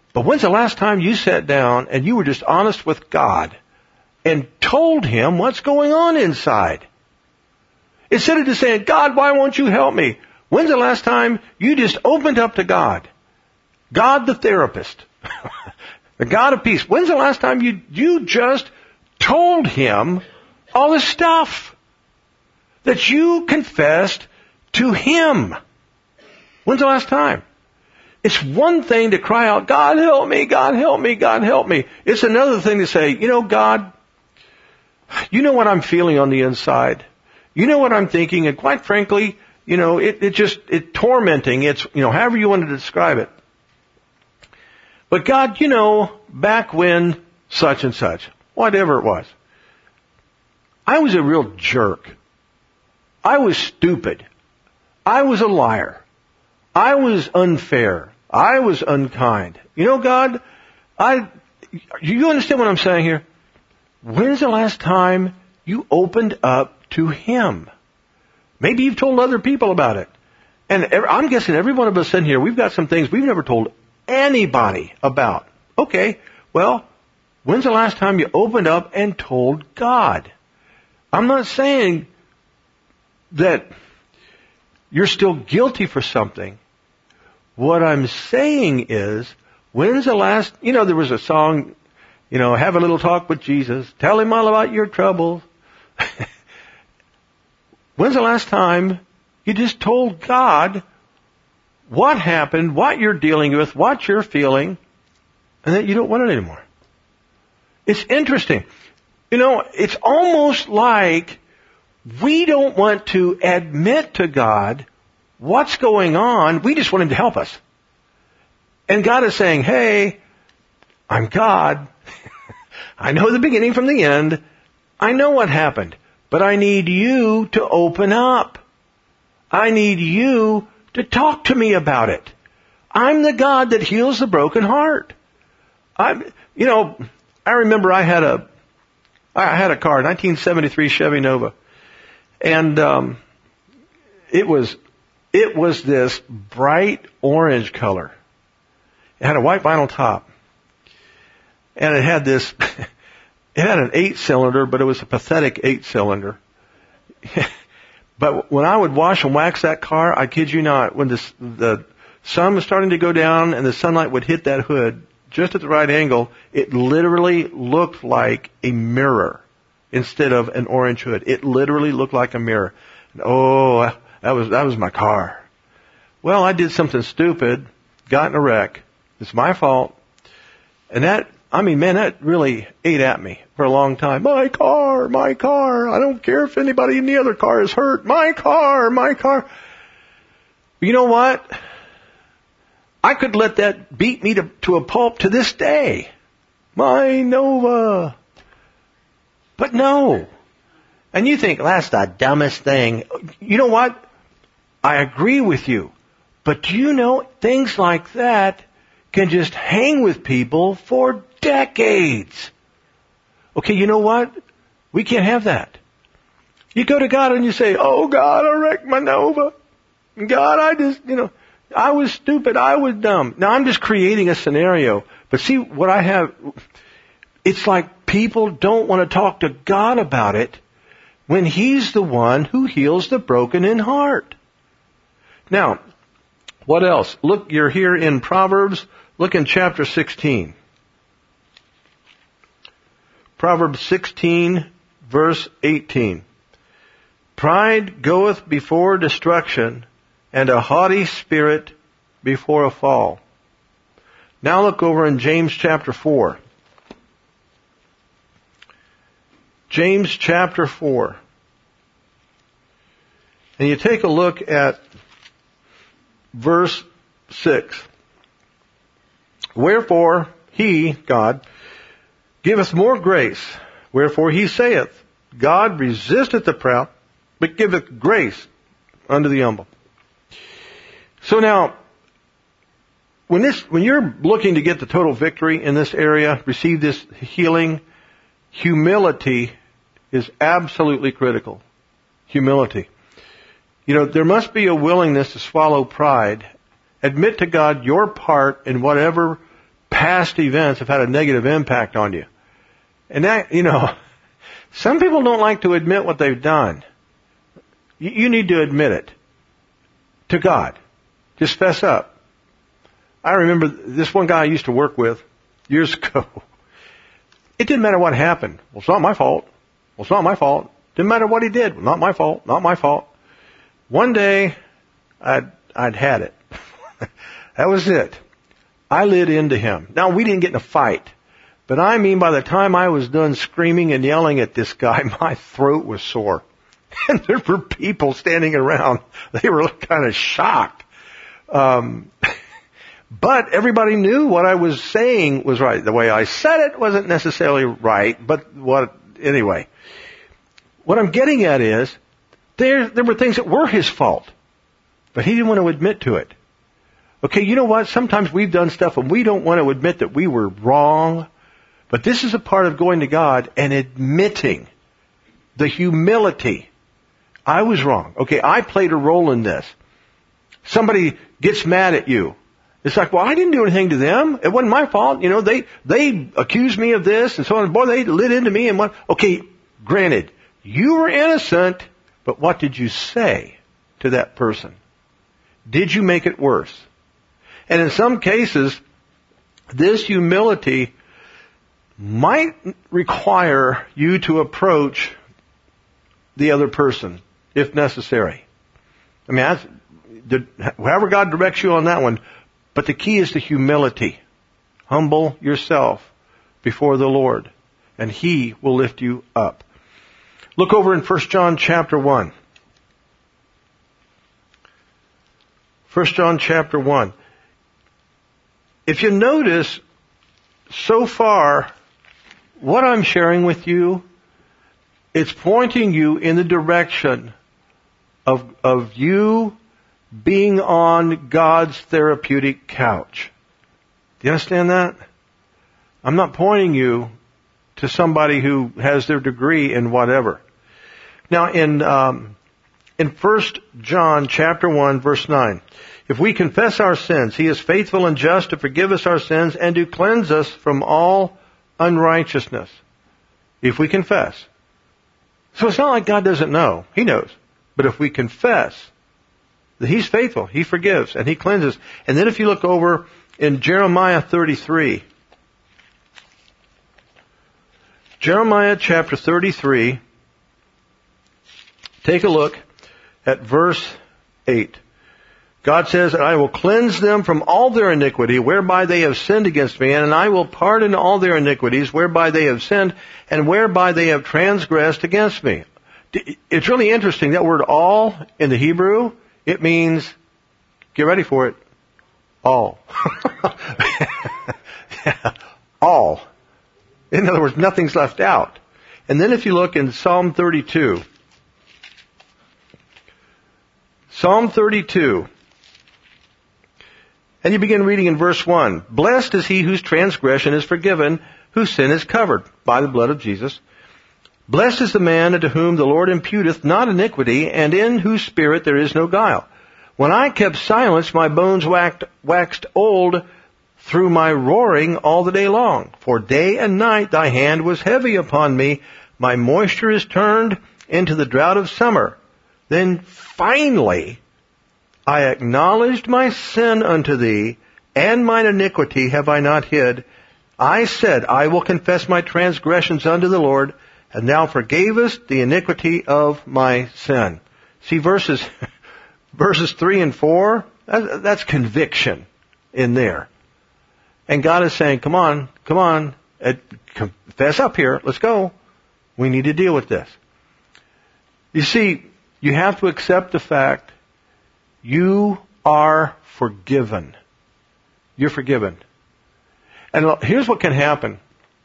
But when's the last time you sat down and you were just honest with God and told Him what's going on inside? Instead of just saying, God, why won't you help me? When's the last time you just opened up to God? God the therapist. The God of peace. When's the last time you, you just told Him all the stuff that you confessed to Him? When's the last time? It's one thing to cry out, God help me, God help me, God help me. It's another thing to say, you know, God, you know what I'm feeling on the inside. You know what I'm thinking, and quite frankly, you know, it, it just, it's tormenting. It's, you know, however you want to describe it. But God, you know, back when such and such, whatever it was, I was a real jerk. I was stupid. I was a liar. I was unfair. I was unkind. You know, God, I, you understand what I'm saying here? When's the last time you opened up to Him? Maybe you've told other people about it. And every, I'm guessing every one of us in here, we've got some things we've never told anybody about. Okay, well, when's the last time you opened up and told God? I'm not saying that you're still guilty for something. What I'm saying is, when's the last, you know, there was a song, you know, have a little talk with Jesus, tell Him all about your troubles. When's the last time you just told God what happened, what you're dealing with, what you're feeling, and that you don't want it anymore? It's interesting. You know, it's almost like we don't want to admit to God what's going on. We just want Him to help us. And God is saying, hey, I'm God. I know the beginning from the end. I know what happened. But I need you to open up. I need you to talk to me about it. I'm the God that heals the broken heart. I'm, you know, I remember I had a, I had a car, nineteen seventy-three Chevy Nova. And, um, it was, it was this bright orange color. It had a white vinyl top. And it had this, it had an eight cylinder, but it was a pathetic eight cylinder. But when I would wash and wax that car, I kid you not, when the, the sun was starting to go down and the sunlight would hit that hood just at the right angle, it literally looked like a mirror instead of an orange hood. It literally looked like a mirror. And oh, that was, that was my car. Well, I did something stupid, got in a wreck. It's my fault. And that, I mean, man, that really ate at me for a long time. My car, my car. I don't care if anybody in the other car is hurt. My car, my car. You know what? I could let that beat me to, to a pulp to this day. My Nova. But no. And you think, that's the dumbest thing. You know what? I agree with you. But do you know, things like that can just hang with people for decades. Okay, you know what? We can't have that. You go to God and you say, oh God, I wrecked my Nova. God, I just, you know, I was stupid, I was dumb. Now I'm just creating a scenario. But see, what I have, it's like people don't want to talk to God about it when He's the one who heals the broken in heart. Now, what else? Look, you're here in Proverbs. Look in chapter sixteen. Proverbs sixteen, verse eighteen. Pride goeth before destruction, and a haughty spirit before a fall. Now look over in James chapter four. James chapter four. And you take a look at verse six. Wherefore He, God, giveth more grace. Wherefore He saith, God resisteth the proud, but giveth grace unto the humble. So now, when this, when you're looking to get the total victory in this area, receive this healing, humility is absolutely critical. Humility. You know, there must be a willingness to swallow pride. Admit to God your part in whatever past events have had a negative impact on you. And that, you know, some people don't like to admit what they've done. You, you need to admit it to God. Just fess up. I remember this one guy I used to work with years ago. It didn't matter what happened. Well, it's not my fault. Well, it's not my fault. Didn't matter what he did. Well, not my fault. Not my fault. One day, I'd, I'd had it. That was it. I lit into him. Now, we didn't get in a fight. But I mean, by the time I was done screaming and yelling at this guy, my throat was sore. And there were people standing around. They were kind of shocked. Um, but everybody knew what I was saying was right. The way I said it wasn't necessarily right, but what, anyway. What I'm getting at is, there, there were things that were his fault. But he didn't want to admit to it. Okay, you know what? Sometimes we've done stuff and we don't want to admit that we were wrong. But this is a part of going to God and admitting the humility. I was wrong. Okay, I played a role in this. Somebody gets mad at you. It's like, well, I didn't do anything to them. It wasn't my fault. You know, they, they accused me of this and so on. Boy, they lit into me and what? Okay, granted, you were innocent, but what did you say to that person? Did you make it worse? And in some cases, this humility might require you to approach the other person, if necessary. I mean, that's, the, however God directs you on that one, but the key is the humility. Humble yourself before the Lord, and He will lift you up. Look over in First John chapter one. First John chapter one. If you notice, so far, what I'm sharing with you, it's pointing you in the direction of, of you being on God's therapeutic couch. Do you understand that? I'm not pointing you to somebody who has their degree in whatever. Now, in um, in First John chapter one, verse nine, if we confess our sins, He is faithful and just to forgive us our sins and to cleanse us from all unrighteousness. If we confess. So it's not like God doesn't know. He knows. But if we confess that He's faithful, He forgives, and He cleanses. And then if you look over in Jeremiah thirty-three, Jeremiah chapter thirty-three, take a look at verse eight. God says, I will cleanse them from all their iniquity, whereby they have sinned against me, and I will pardon all their iniquities, whereby they have sinned, and whereby they have transgressed against me. It's really interesting, that word all in the Hebrew, it means, get ready for it, all. Yeah, all. In other words, nothing's left out. And then if you look in Psalm thirty-two, Psalm thirty-two, and you begin reading in verse one. Blessed is he whose transgression is forgiven, whose sin is covered by the blood of Jesus. Blessed is the man unto whom the Lord imputeth not iniquity, and in whose spirit there is no guile. When I kept silence, my bones waxed, waxed old through my roaring all the day long. For day and night thy hand was heavy upon me. My moisture is turned into the drought of summer. Then finally I acknowledged my sin unto thee, and mine iniquity have I not hid. I said, I will confess my transgressions unto the Lord, and thou forgavest the iniquity of my sin. See verses, verses three and four, that, that's conviction in there. And God is saying, come on, come on, confess up here, let's go. We need to deal with this. You see, you have to accept the fact you are forgiven. You're forgiven. And here's what can happen.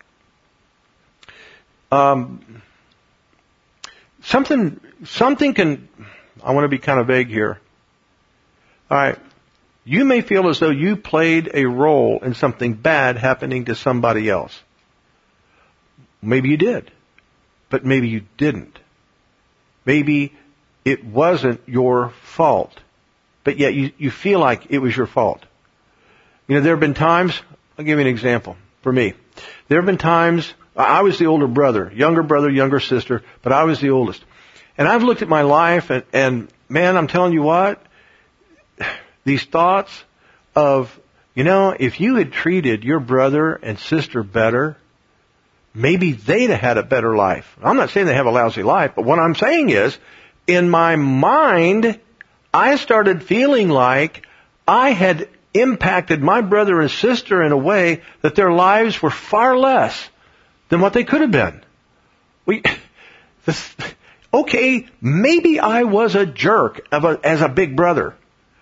Um, something, something can, I want to be kind of vague here. All right. You may feel as though you played a role in something bad happening to somebody else. Maybe you did, but maybe you didn't. Maybe it wasn't your fault, but yet you, you feel like it was your fault. You know, there have been times I'll give you an example. For me, there have been times, I was the older brother, younger brother, younger sister, but I was the oldest. And I've looked at my life and, and man, I'm telling you what, these thoughts of, you know, if you had treated your brother and sister better, maybe they'd have had a better life. I'm not saying they have a lousy life, but what I'm saying is, in my mind, I started feeling like I had impacted my brother and sister in a way that their lives were far less than what they could have been. We, this, okay, maybe I was a jerk of a, as a big brother,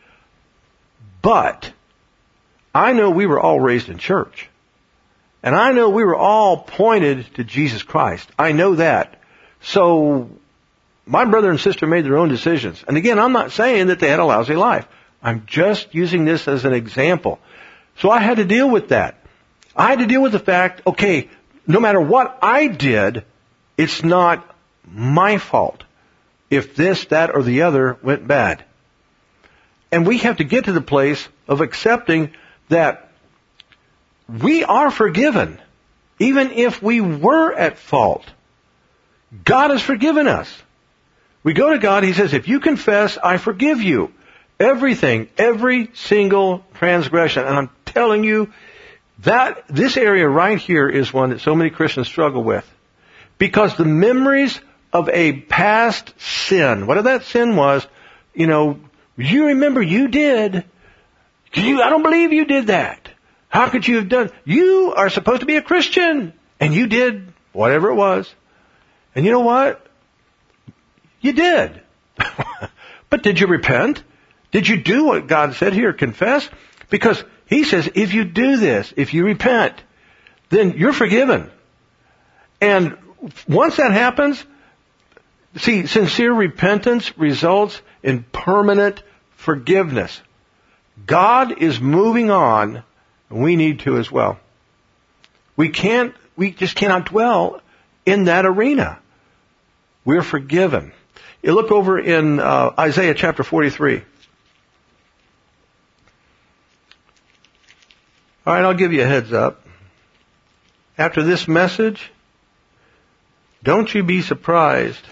but I know we were all raised in church. And I know we were all pointed to Jesus Christ. I know that. So my brother and sister made their own decisions. And again, I'm not saying that they had a lousy life. I'm just using this as an example. So I had to deal with that. I had to deal with the fact, okay, no matter what I did, it's not my fault if this, that, or the other went bad. And we have to get to the place of accepting that we are forgiven, even if we were at fault. God has forgiven us. We go to God, He says, if you confess, I forgive you. Everything, every single transgression. And I'm telling you, that this area right here is one that so many Christians struggle with. Because the memories of a past sin, whatever that sin was, you know, you remember you did. You, I don't believe you did that. How could you have done? You are supposed to be a Christian, and you did whatever it was. And you know what? You did. But did you repent? Did you do what God said here? Confess? Because He says, if you do this, if you repent, then you're forgiven. And once that happens, see, sincere repentance results in permanent forgiveness. God is moving on, and we need to as well. We can't, we just cannot dwell in that arena. We're forgiven. You look over in uh, Isaiah chapter forty-three. All right, I'll give you a heads up. After this message, don't you be surprised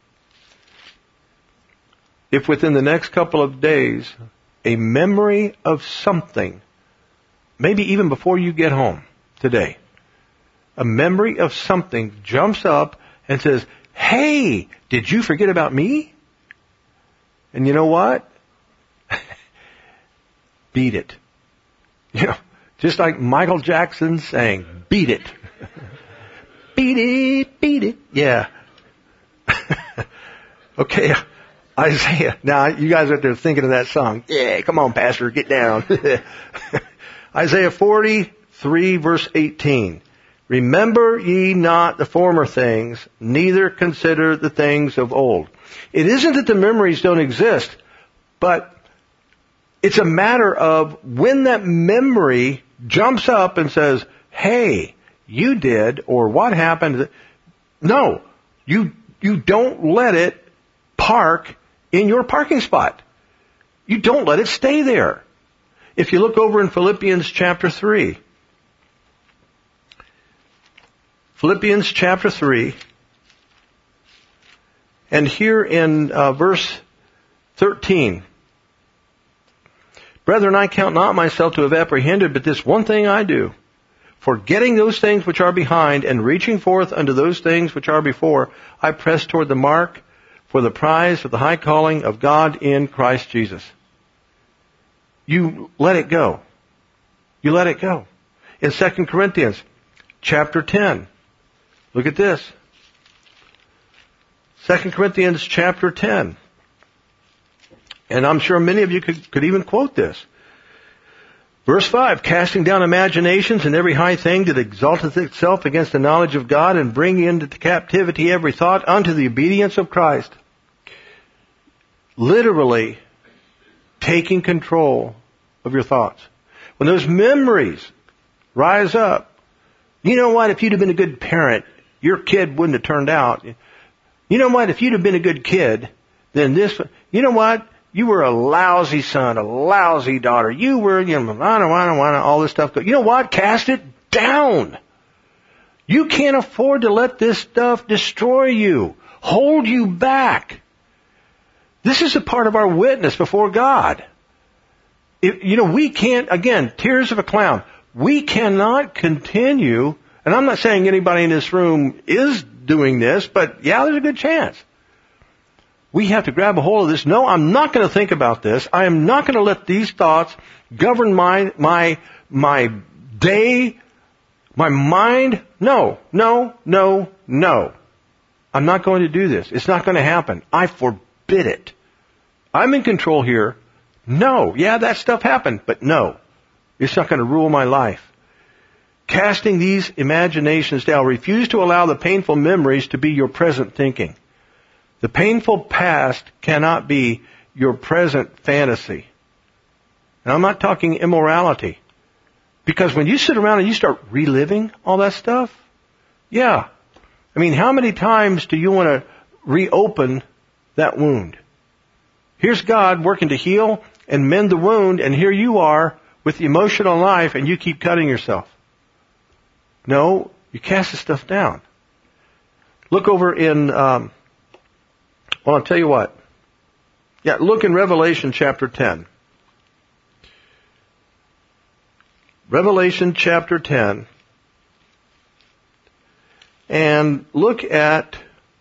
if within the next couple of days, a memory of something, maybe even before you get home today, a memory of something jumps up and says, hey, did you forget about me? And you know what? Beat it. You know, just like Michael Jackson saying, beat it. Beat it, beat it. Yeah. Okay, Isaiah. Now, you guys are out there thinking of that song. Yeah, come on, Pastor, get down. Isaiah forty-three, verse eighteen. Remember ye not the former things, neither consider the things of old. It isn't that the memories don't exist, but it's a matter of when that memory jumps up and says, hey, you did, or what happened. No, you, you don't let it park in your parking spot. You don't let it stay there. If you look over in Philippians chapter three, Philippians chapter three, and here in uh, verse thirteen, Brethren, I count not myself to have apprehended, but this one thing I do, forgetting those things which are behind, and reaching forth unto those things which are before, I press toward the mark for the prize of the high calling of God in Christ Jesus. You let it go. You let it go. In Second Corinthians chapter ten, look at this. Second Corinthians chapter ten. And I'm sure many of you could, could even quote this. Verse five, casting down imaginations and every high thing that exalteth itself against the knowledge of God, and bringing into captivity every thought unto the obedience of Christ. Literally taking control of your thoughts. When those memories rise up, you know what, if you'd have been a good parent, your kid wouldn't have turned out. You know what, if you'd have been a good kid, then this, you know what, You were a lousy son, a lousy daughter. You were, you know, wanna, wanna, wanna, all this stuff. You know what? Cast it down. You can't afford to let this stuff destroy you, hold you back. This is a part of our witness before God. If, you know, we can't, again, tears of a clown. We cannot continue, and I'm not saying anybody in this room is doing this, but yeah, there's a good chance. We have to grab a hold of this. No, I'm not going to think about this. I am not going to let these thoughts govern my, my, my day, my mind. No, no, no, no. I'm not going to do this. It's not going to happen. I forbid it. I'm in control here. No. Yeah, that stuff happened, but no. It's not going to rule my life. Casting these imaginations down. Refuse to allow the painful memories to be your present thinking. The painful past cannot be your present fantasy. And I'm not talking immorality. Because when you sit around and you start reliving all that stuff, yeah. I mean, how many times do you want to reopen that wound? Here's God working to heal and mend the wound, and here you are with the emotional life, and you keep cutting yourself. No, you cast the stuff down. Look over in, um, well, I'll tell you what. Yeah, look in Revelation chapter ten. Revelation chapter ten. And look at,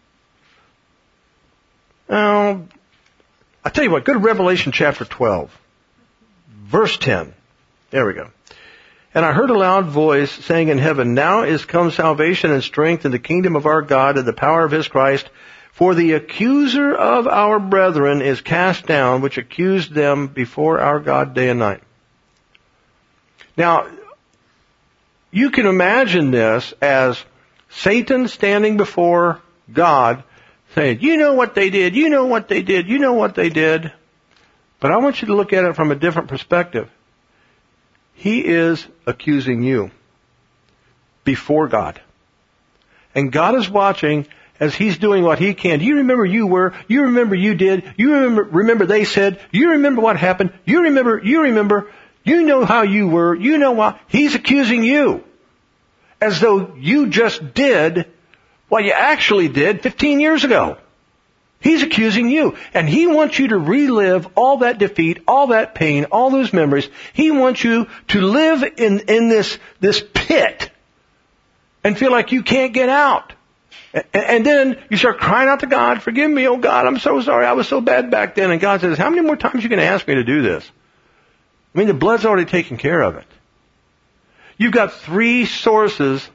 oh, I'll tell you what, go to Revelation chapter twelve, verse ten. There we go. And I heard a loud voice saying in heaven, now is come salvation and strength in the kingdom of our God and the power of his Christ. For the accuser of our brethren is cast down, which accused them before our God day and night. Now, you can imagine this as Satan standing before God saying, you know what they did, you know what they did, you know what they did. But I want you to look at it from a different perspective. He is accusing you before God. And God is watching as he's doing what he can. Do you remember you were? You remember you did? You remember, remember they said? You remember what happened? You remember, you remember, you know how you were, you know what? He's accusing you. As though you just did what you actually did fifteen years ago. He's accusing you. And he wants you to relive all that defeat, all that pain, all those memories. He wants you to live in, in this, this pit and feel like you can't get out. And then you start crying out to God, forgive me, oh God, I'm so sorry, I was so bad back then. And God says, how many more times are you going to ask me to do this? I mean, the blood's already taken care of it. You've got three sources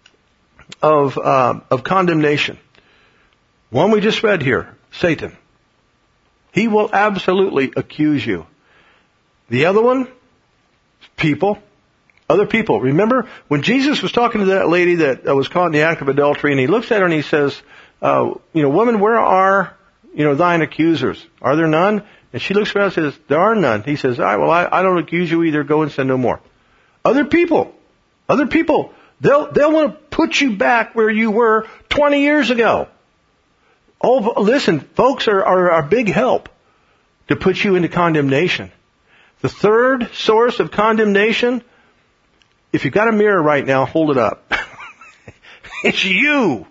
of, uh, of condemnation. One we just read here, Satan. He will absolutely accuse you. The other one, people. Other people. Remember, when Jesus was talking to that lady that was caught in the act of adultery, and he looks at her and he says, uh, you know, woman, where are, you know, thine accusers? Are there none? And she looks around and says, there are none. He says, all right, well, I, I don't accuse you either. Go and sin no more. Other people. Other people. They'll, they'll want to put you back where you were twenty years ago. Oh, listen, folks are, are a big help to put you into condemnation. The third source of condemnation, if you've got a mirror right now, hold it up. It's you.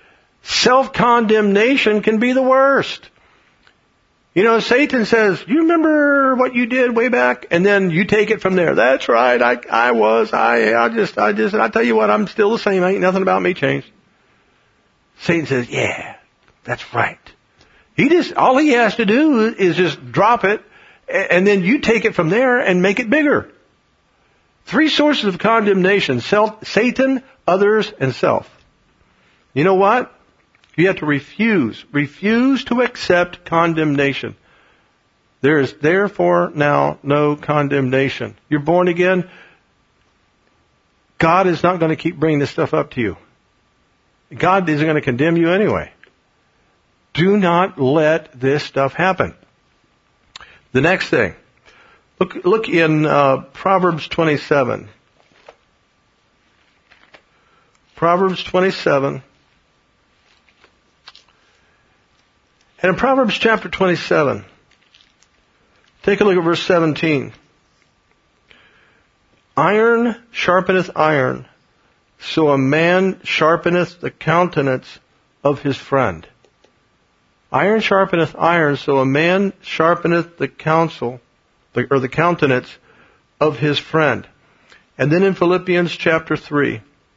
Self-condemnation can be the worst. You know, Satan says, you remember what you did way back? And then you take it from there. That's right, I, I was, I, I just, I just, I tell you what, I'm still the same. Ain't nothing about me changed. Satan says, yeah, that's right. He just, all he has to do is just drop it, and then you take it from there and make it bigger. Three sources of condemnation: self, Satan, others, and self. You know what? You have to refuse. Refuse to accept condemnation. There is therefore now no condemnation. You're born again. God is not going to keep bringing this stuff up to you. God isn't going to condemn you anyway. Do not let this stuff happen. The next thing. Look, look in uh, Proverbs twenty-seven. Proverbs twenty-seven. And in Proverbs chapter twenty-seven, Take a look at verse seventeen. Iron sharpeneth iron, so a man sharpeneth the countenance of his friend. Iron sharpeneth iron, so a man sharpeneth the counsel, or the countenance of his friend. And then in Philippians chapter three.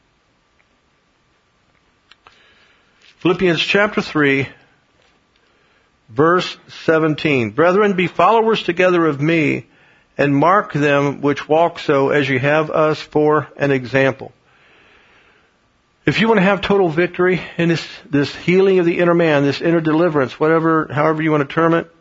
Philippians chapter three, verse seventeen. Brethren, be followers together of me, and mark them which walk so as you have us for an example. If you want to have total victory in this, this healing of the inner man, this inner deliverance, whatever, however you want to term it,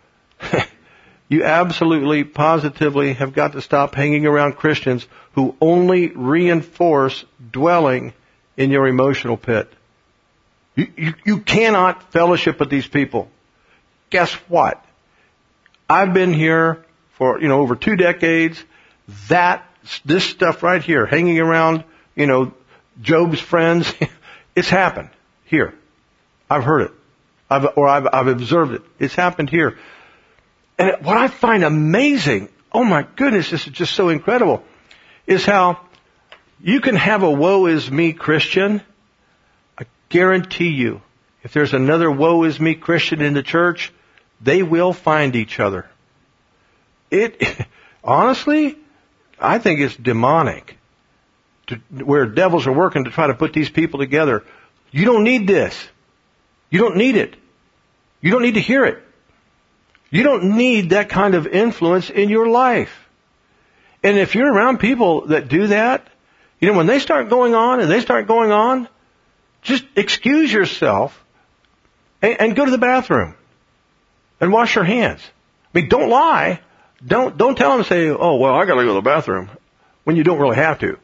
you absolutely, positively have got to stop hanging around Christians who only reinforce dwelling in your emotional pit. You, you, you cannot fellowship with these people. Guess what? I've been here for, you know, over two decades. That, this stuff right here, hanging around, you know, Job's friends, it's happened here. I've heard it. I've, or I've, I've observed it. It's happened here. And what I find amazing, oh my goodness, this is just so incredible, is how you can have a woe is me Christian. I guarantee you, if there's another woe is me Christian in the church, they will find each other. It, honestly, I think it's demonic, to, where devils are working to try to put these people together. You don't need this. You don't need it. You don't need to hear it. You don't need that kind of influence in your life. And if you're around people that do that, you know, when they start going on and they start going on, just excuse yourself and, and go to the bathroom and wash your hands. I mean, don't lie. Don't, don't tell them, say, oh, well, I gotta go to the bathroom, when you don't really have to.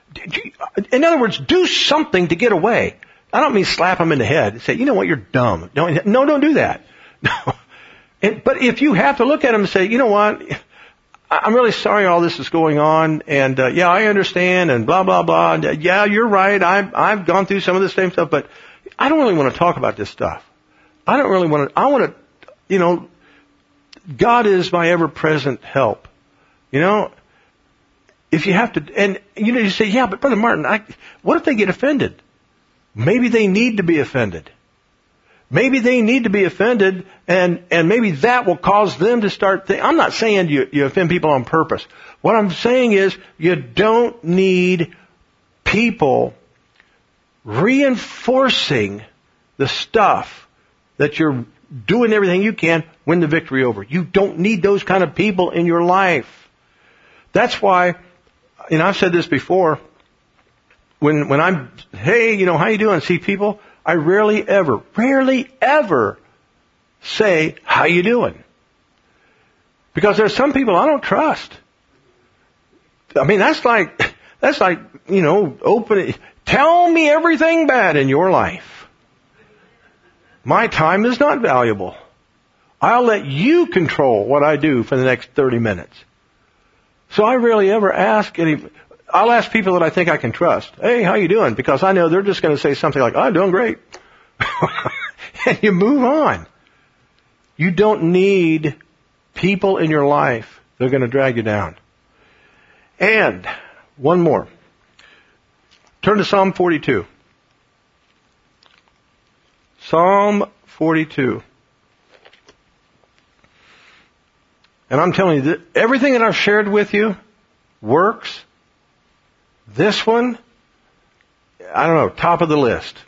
In other words, do something to get away. I don't mean slap them in the head and say, you know what, you're dumb. No, no, don't do that. No. And, but if you have to look at them and say, you know what, I'm really sorry all this is going on, and uh, yeah, I understand, and blah, blah, blah. And, uh, yeah, you're right, I've, I've gone through some of the same stuff, but I don't really want to talk about this stuff. I don't really want to, I want to, you know, God is my ever-present help. You know, if you have to, and you know, you say, yeah, but Brother Martin, I, what if they get offended? Maybe they need to be offended. Maybe they need to be offended, and, and maybe that will cause them to start thinking. I'm not saying you, you offend people on purpose. What I'm saying is you don't need people reinforcing the stuff that you're doing everything you can win the victory over. You don't need those kind of people in your life. That's why, you know, I've said this before, when, when I'm, hey, you know, how you doing? See people, I rarely ever, rarely ever say, how you doing? Because there's some people I don't trust. I mean, that's like, that's like, you know, open, tell me everything bad in your life. My time is not valuable. I'll let you control what I do for the next thirty minutes. So I rarely ever ask any, I'll ask people that I think I can trust. Hey, how you doing? Because I know they're just going to say something like, I'm doing great. And you move on. You don't need people in your life that are going to drag you down. And one more. Turn to Psalm forty-two. Psalm forty-two. And I'm telling you, that everything that I've shared with you works. This one, I don't know, top of the list.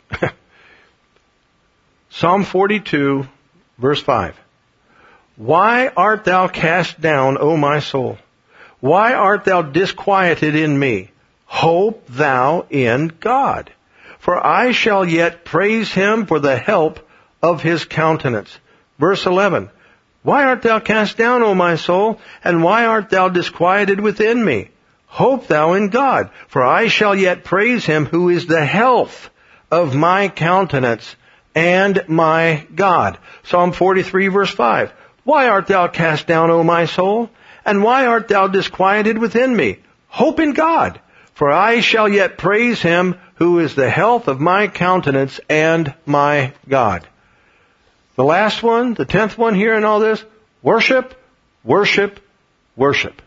Psalm forty-two, verse five. Why art thou cast down, O my soul? Why art thou disquieted in me? Hope thou in God. For I shall yet praise him for the help of his countenance. Verse eleven. Why art thou cast down, O my soul? And why art thou disquieted within me? Hope thou in God. For I shall yet praise him who is the health of my countenance and my God. Psalm forty-three, verse five. Why art thou cast down, O my soul? And why art thou disquieted within me? Hope in God. For I shall yet praise him who is the health of my countenance and my God. The last one, the tenth one here in all this, worship Worship, worship.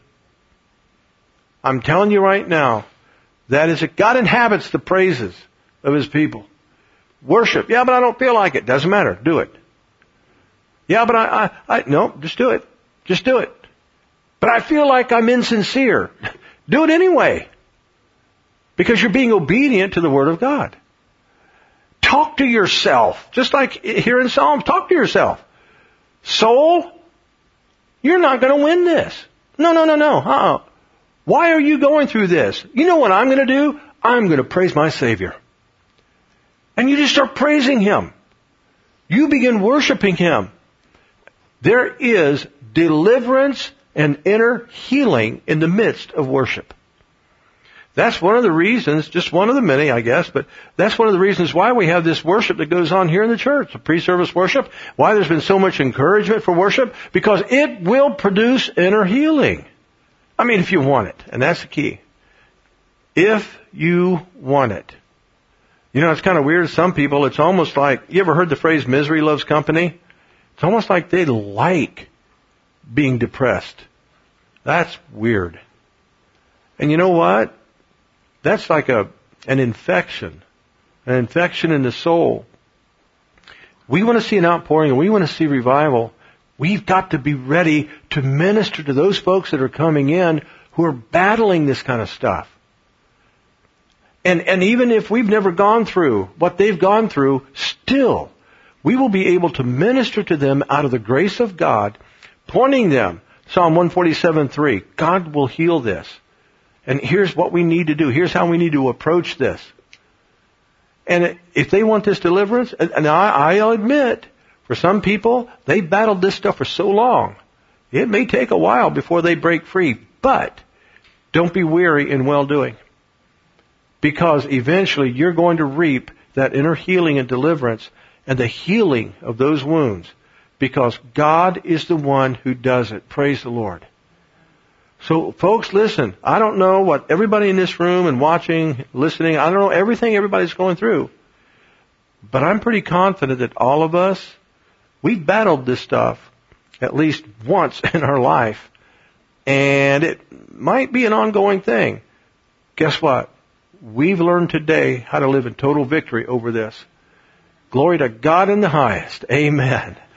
I'm telling you right now, that is it. God inhabits the praises of His people. Worship. Yeah, but I don't feel like it. Doesn't matter. Do it. Yeah, but I, I, I, no, just do it. Just do it. But I feel like I'm insincere. Do it anyway. Because you're being obedient to the Word of God. Talk to yourself. Just like here in Psalms, talk to yourself. Soul, you're not going to win this. No, no, no, no. Uh-uh. Why are you going through this? You know what I'm going to do? I'm going to praise my Savior. And you just start praising Him. You begin worshiping Him. There is deliverance and inner healing in the midst of worship. That's one of the reasons, just one of the many, I guess, but that's one of the reasons why we have this worship that goes on here in the church, the pre-service worship, why there's been so much encouragement for worship, because it will produce inner healing. I mean, if you want it, and that's the key. If you want it. You know, it's kind of weird. Some people, it's almost like, you ever heard the phrase, misery loves company? It's almost like they like being depressed. That's weird. And you know what? That's like a an infection. An infection in the soul. We want to see an outpouring and we want to see revival. We've got to be ready to minister to those folks that are coming in who are battling this kind of stuff. And and even if we've never gone through what they've gone through, still, we will be able to minister to them out of the grace of God, pointing them. Psalm one forty-seven three, God will heal this. And here's what we need to do. Here's how we need to approach this. And if they want this deliverance, and I, I'll admit, for some people, they battled this stuff for so long. It may take a while before they break free. But don't be weary in well-doing. Because eventually you're going to reap that inner healing and deliverance and the healing of those wounds. Because God is the one who does it. Praise the Lord. So, folks, listen. I don't know what everybody in this room and watching, listening, I don't know everything everybody's going through. But I'm pretty confident that all of us, we've battled this stuff at least once in our life. And it might be an ongoing thing. Guess what? We've learned today how to live in total victory over this. Glory to God in the highest. Amen.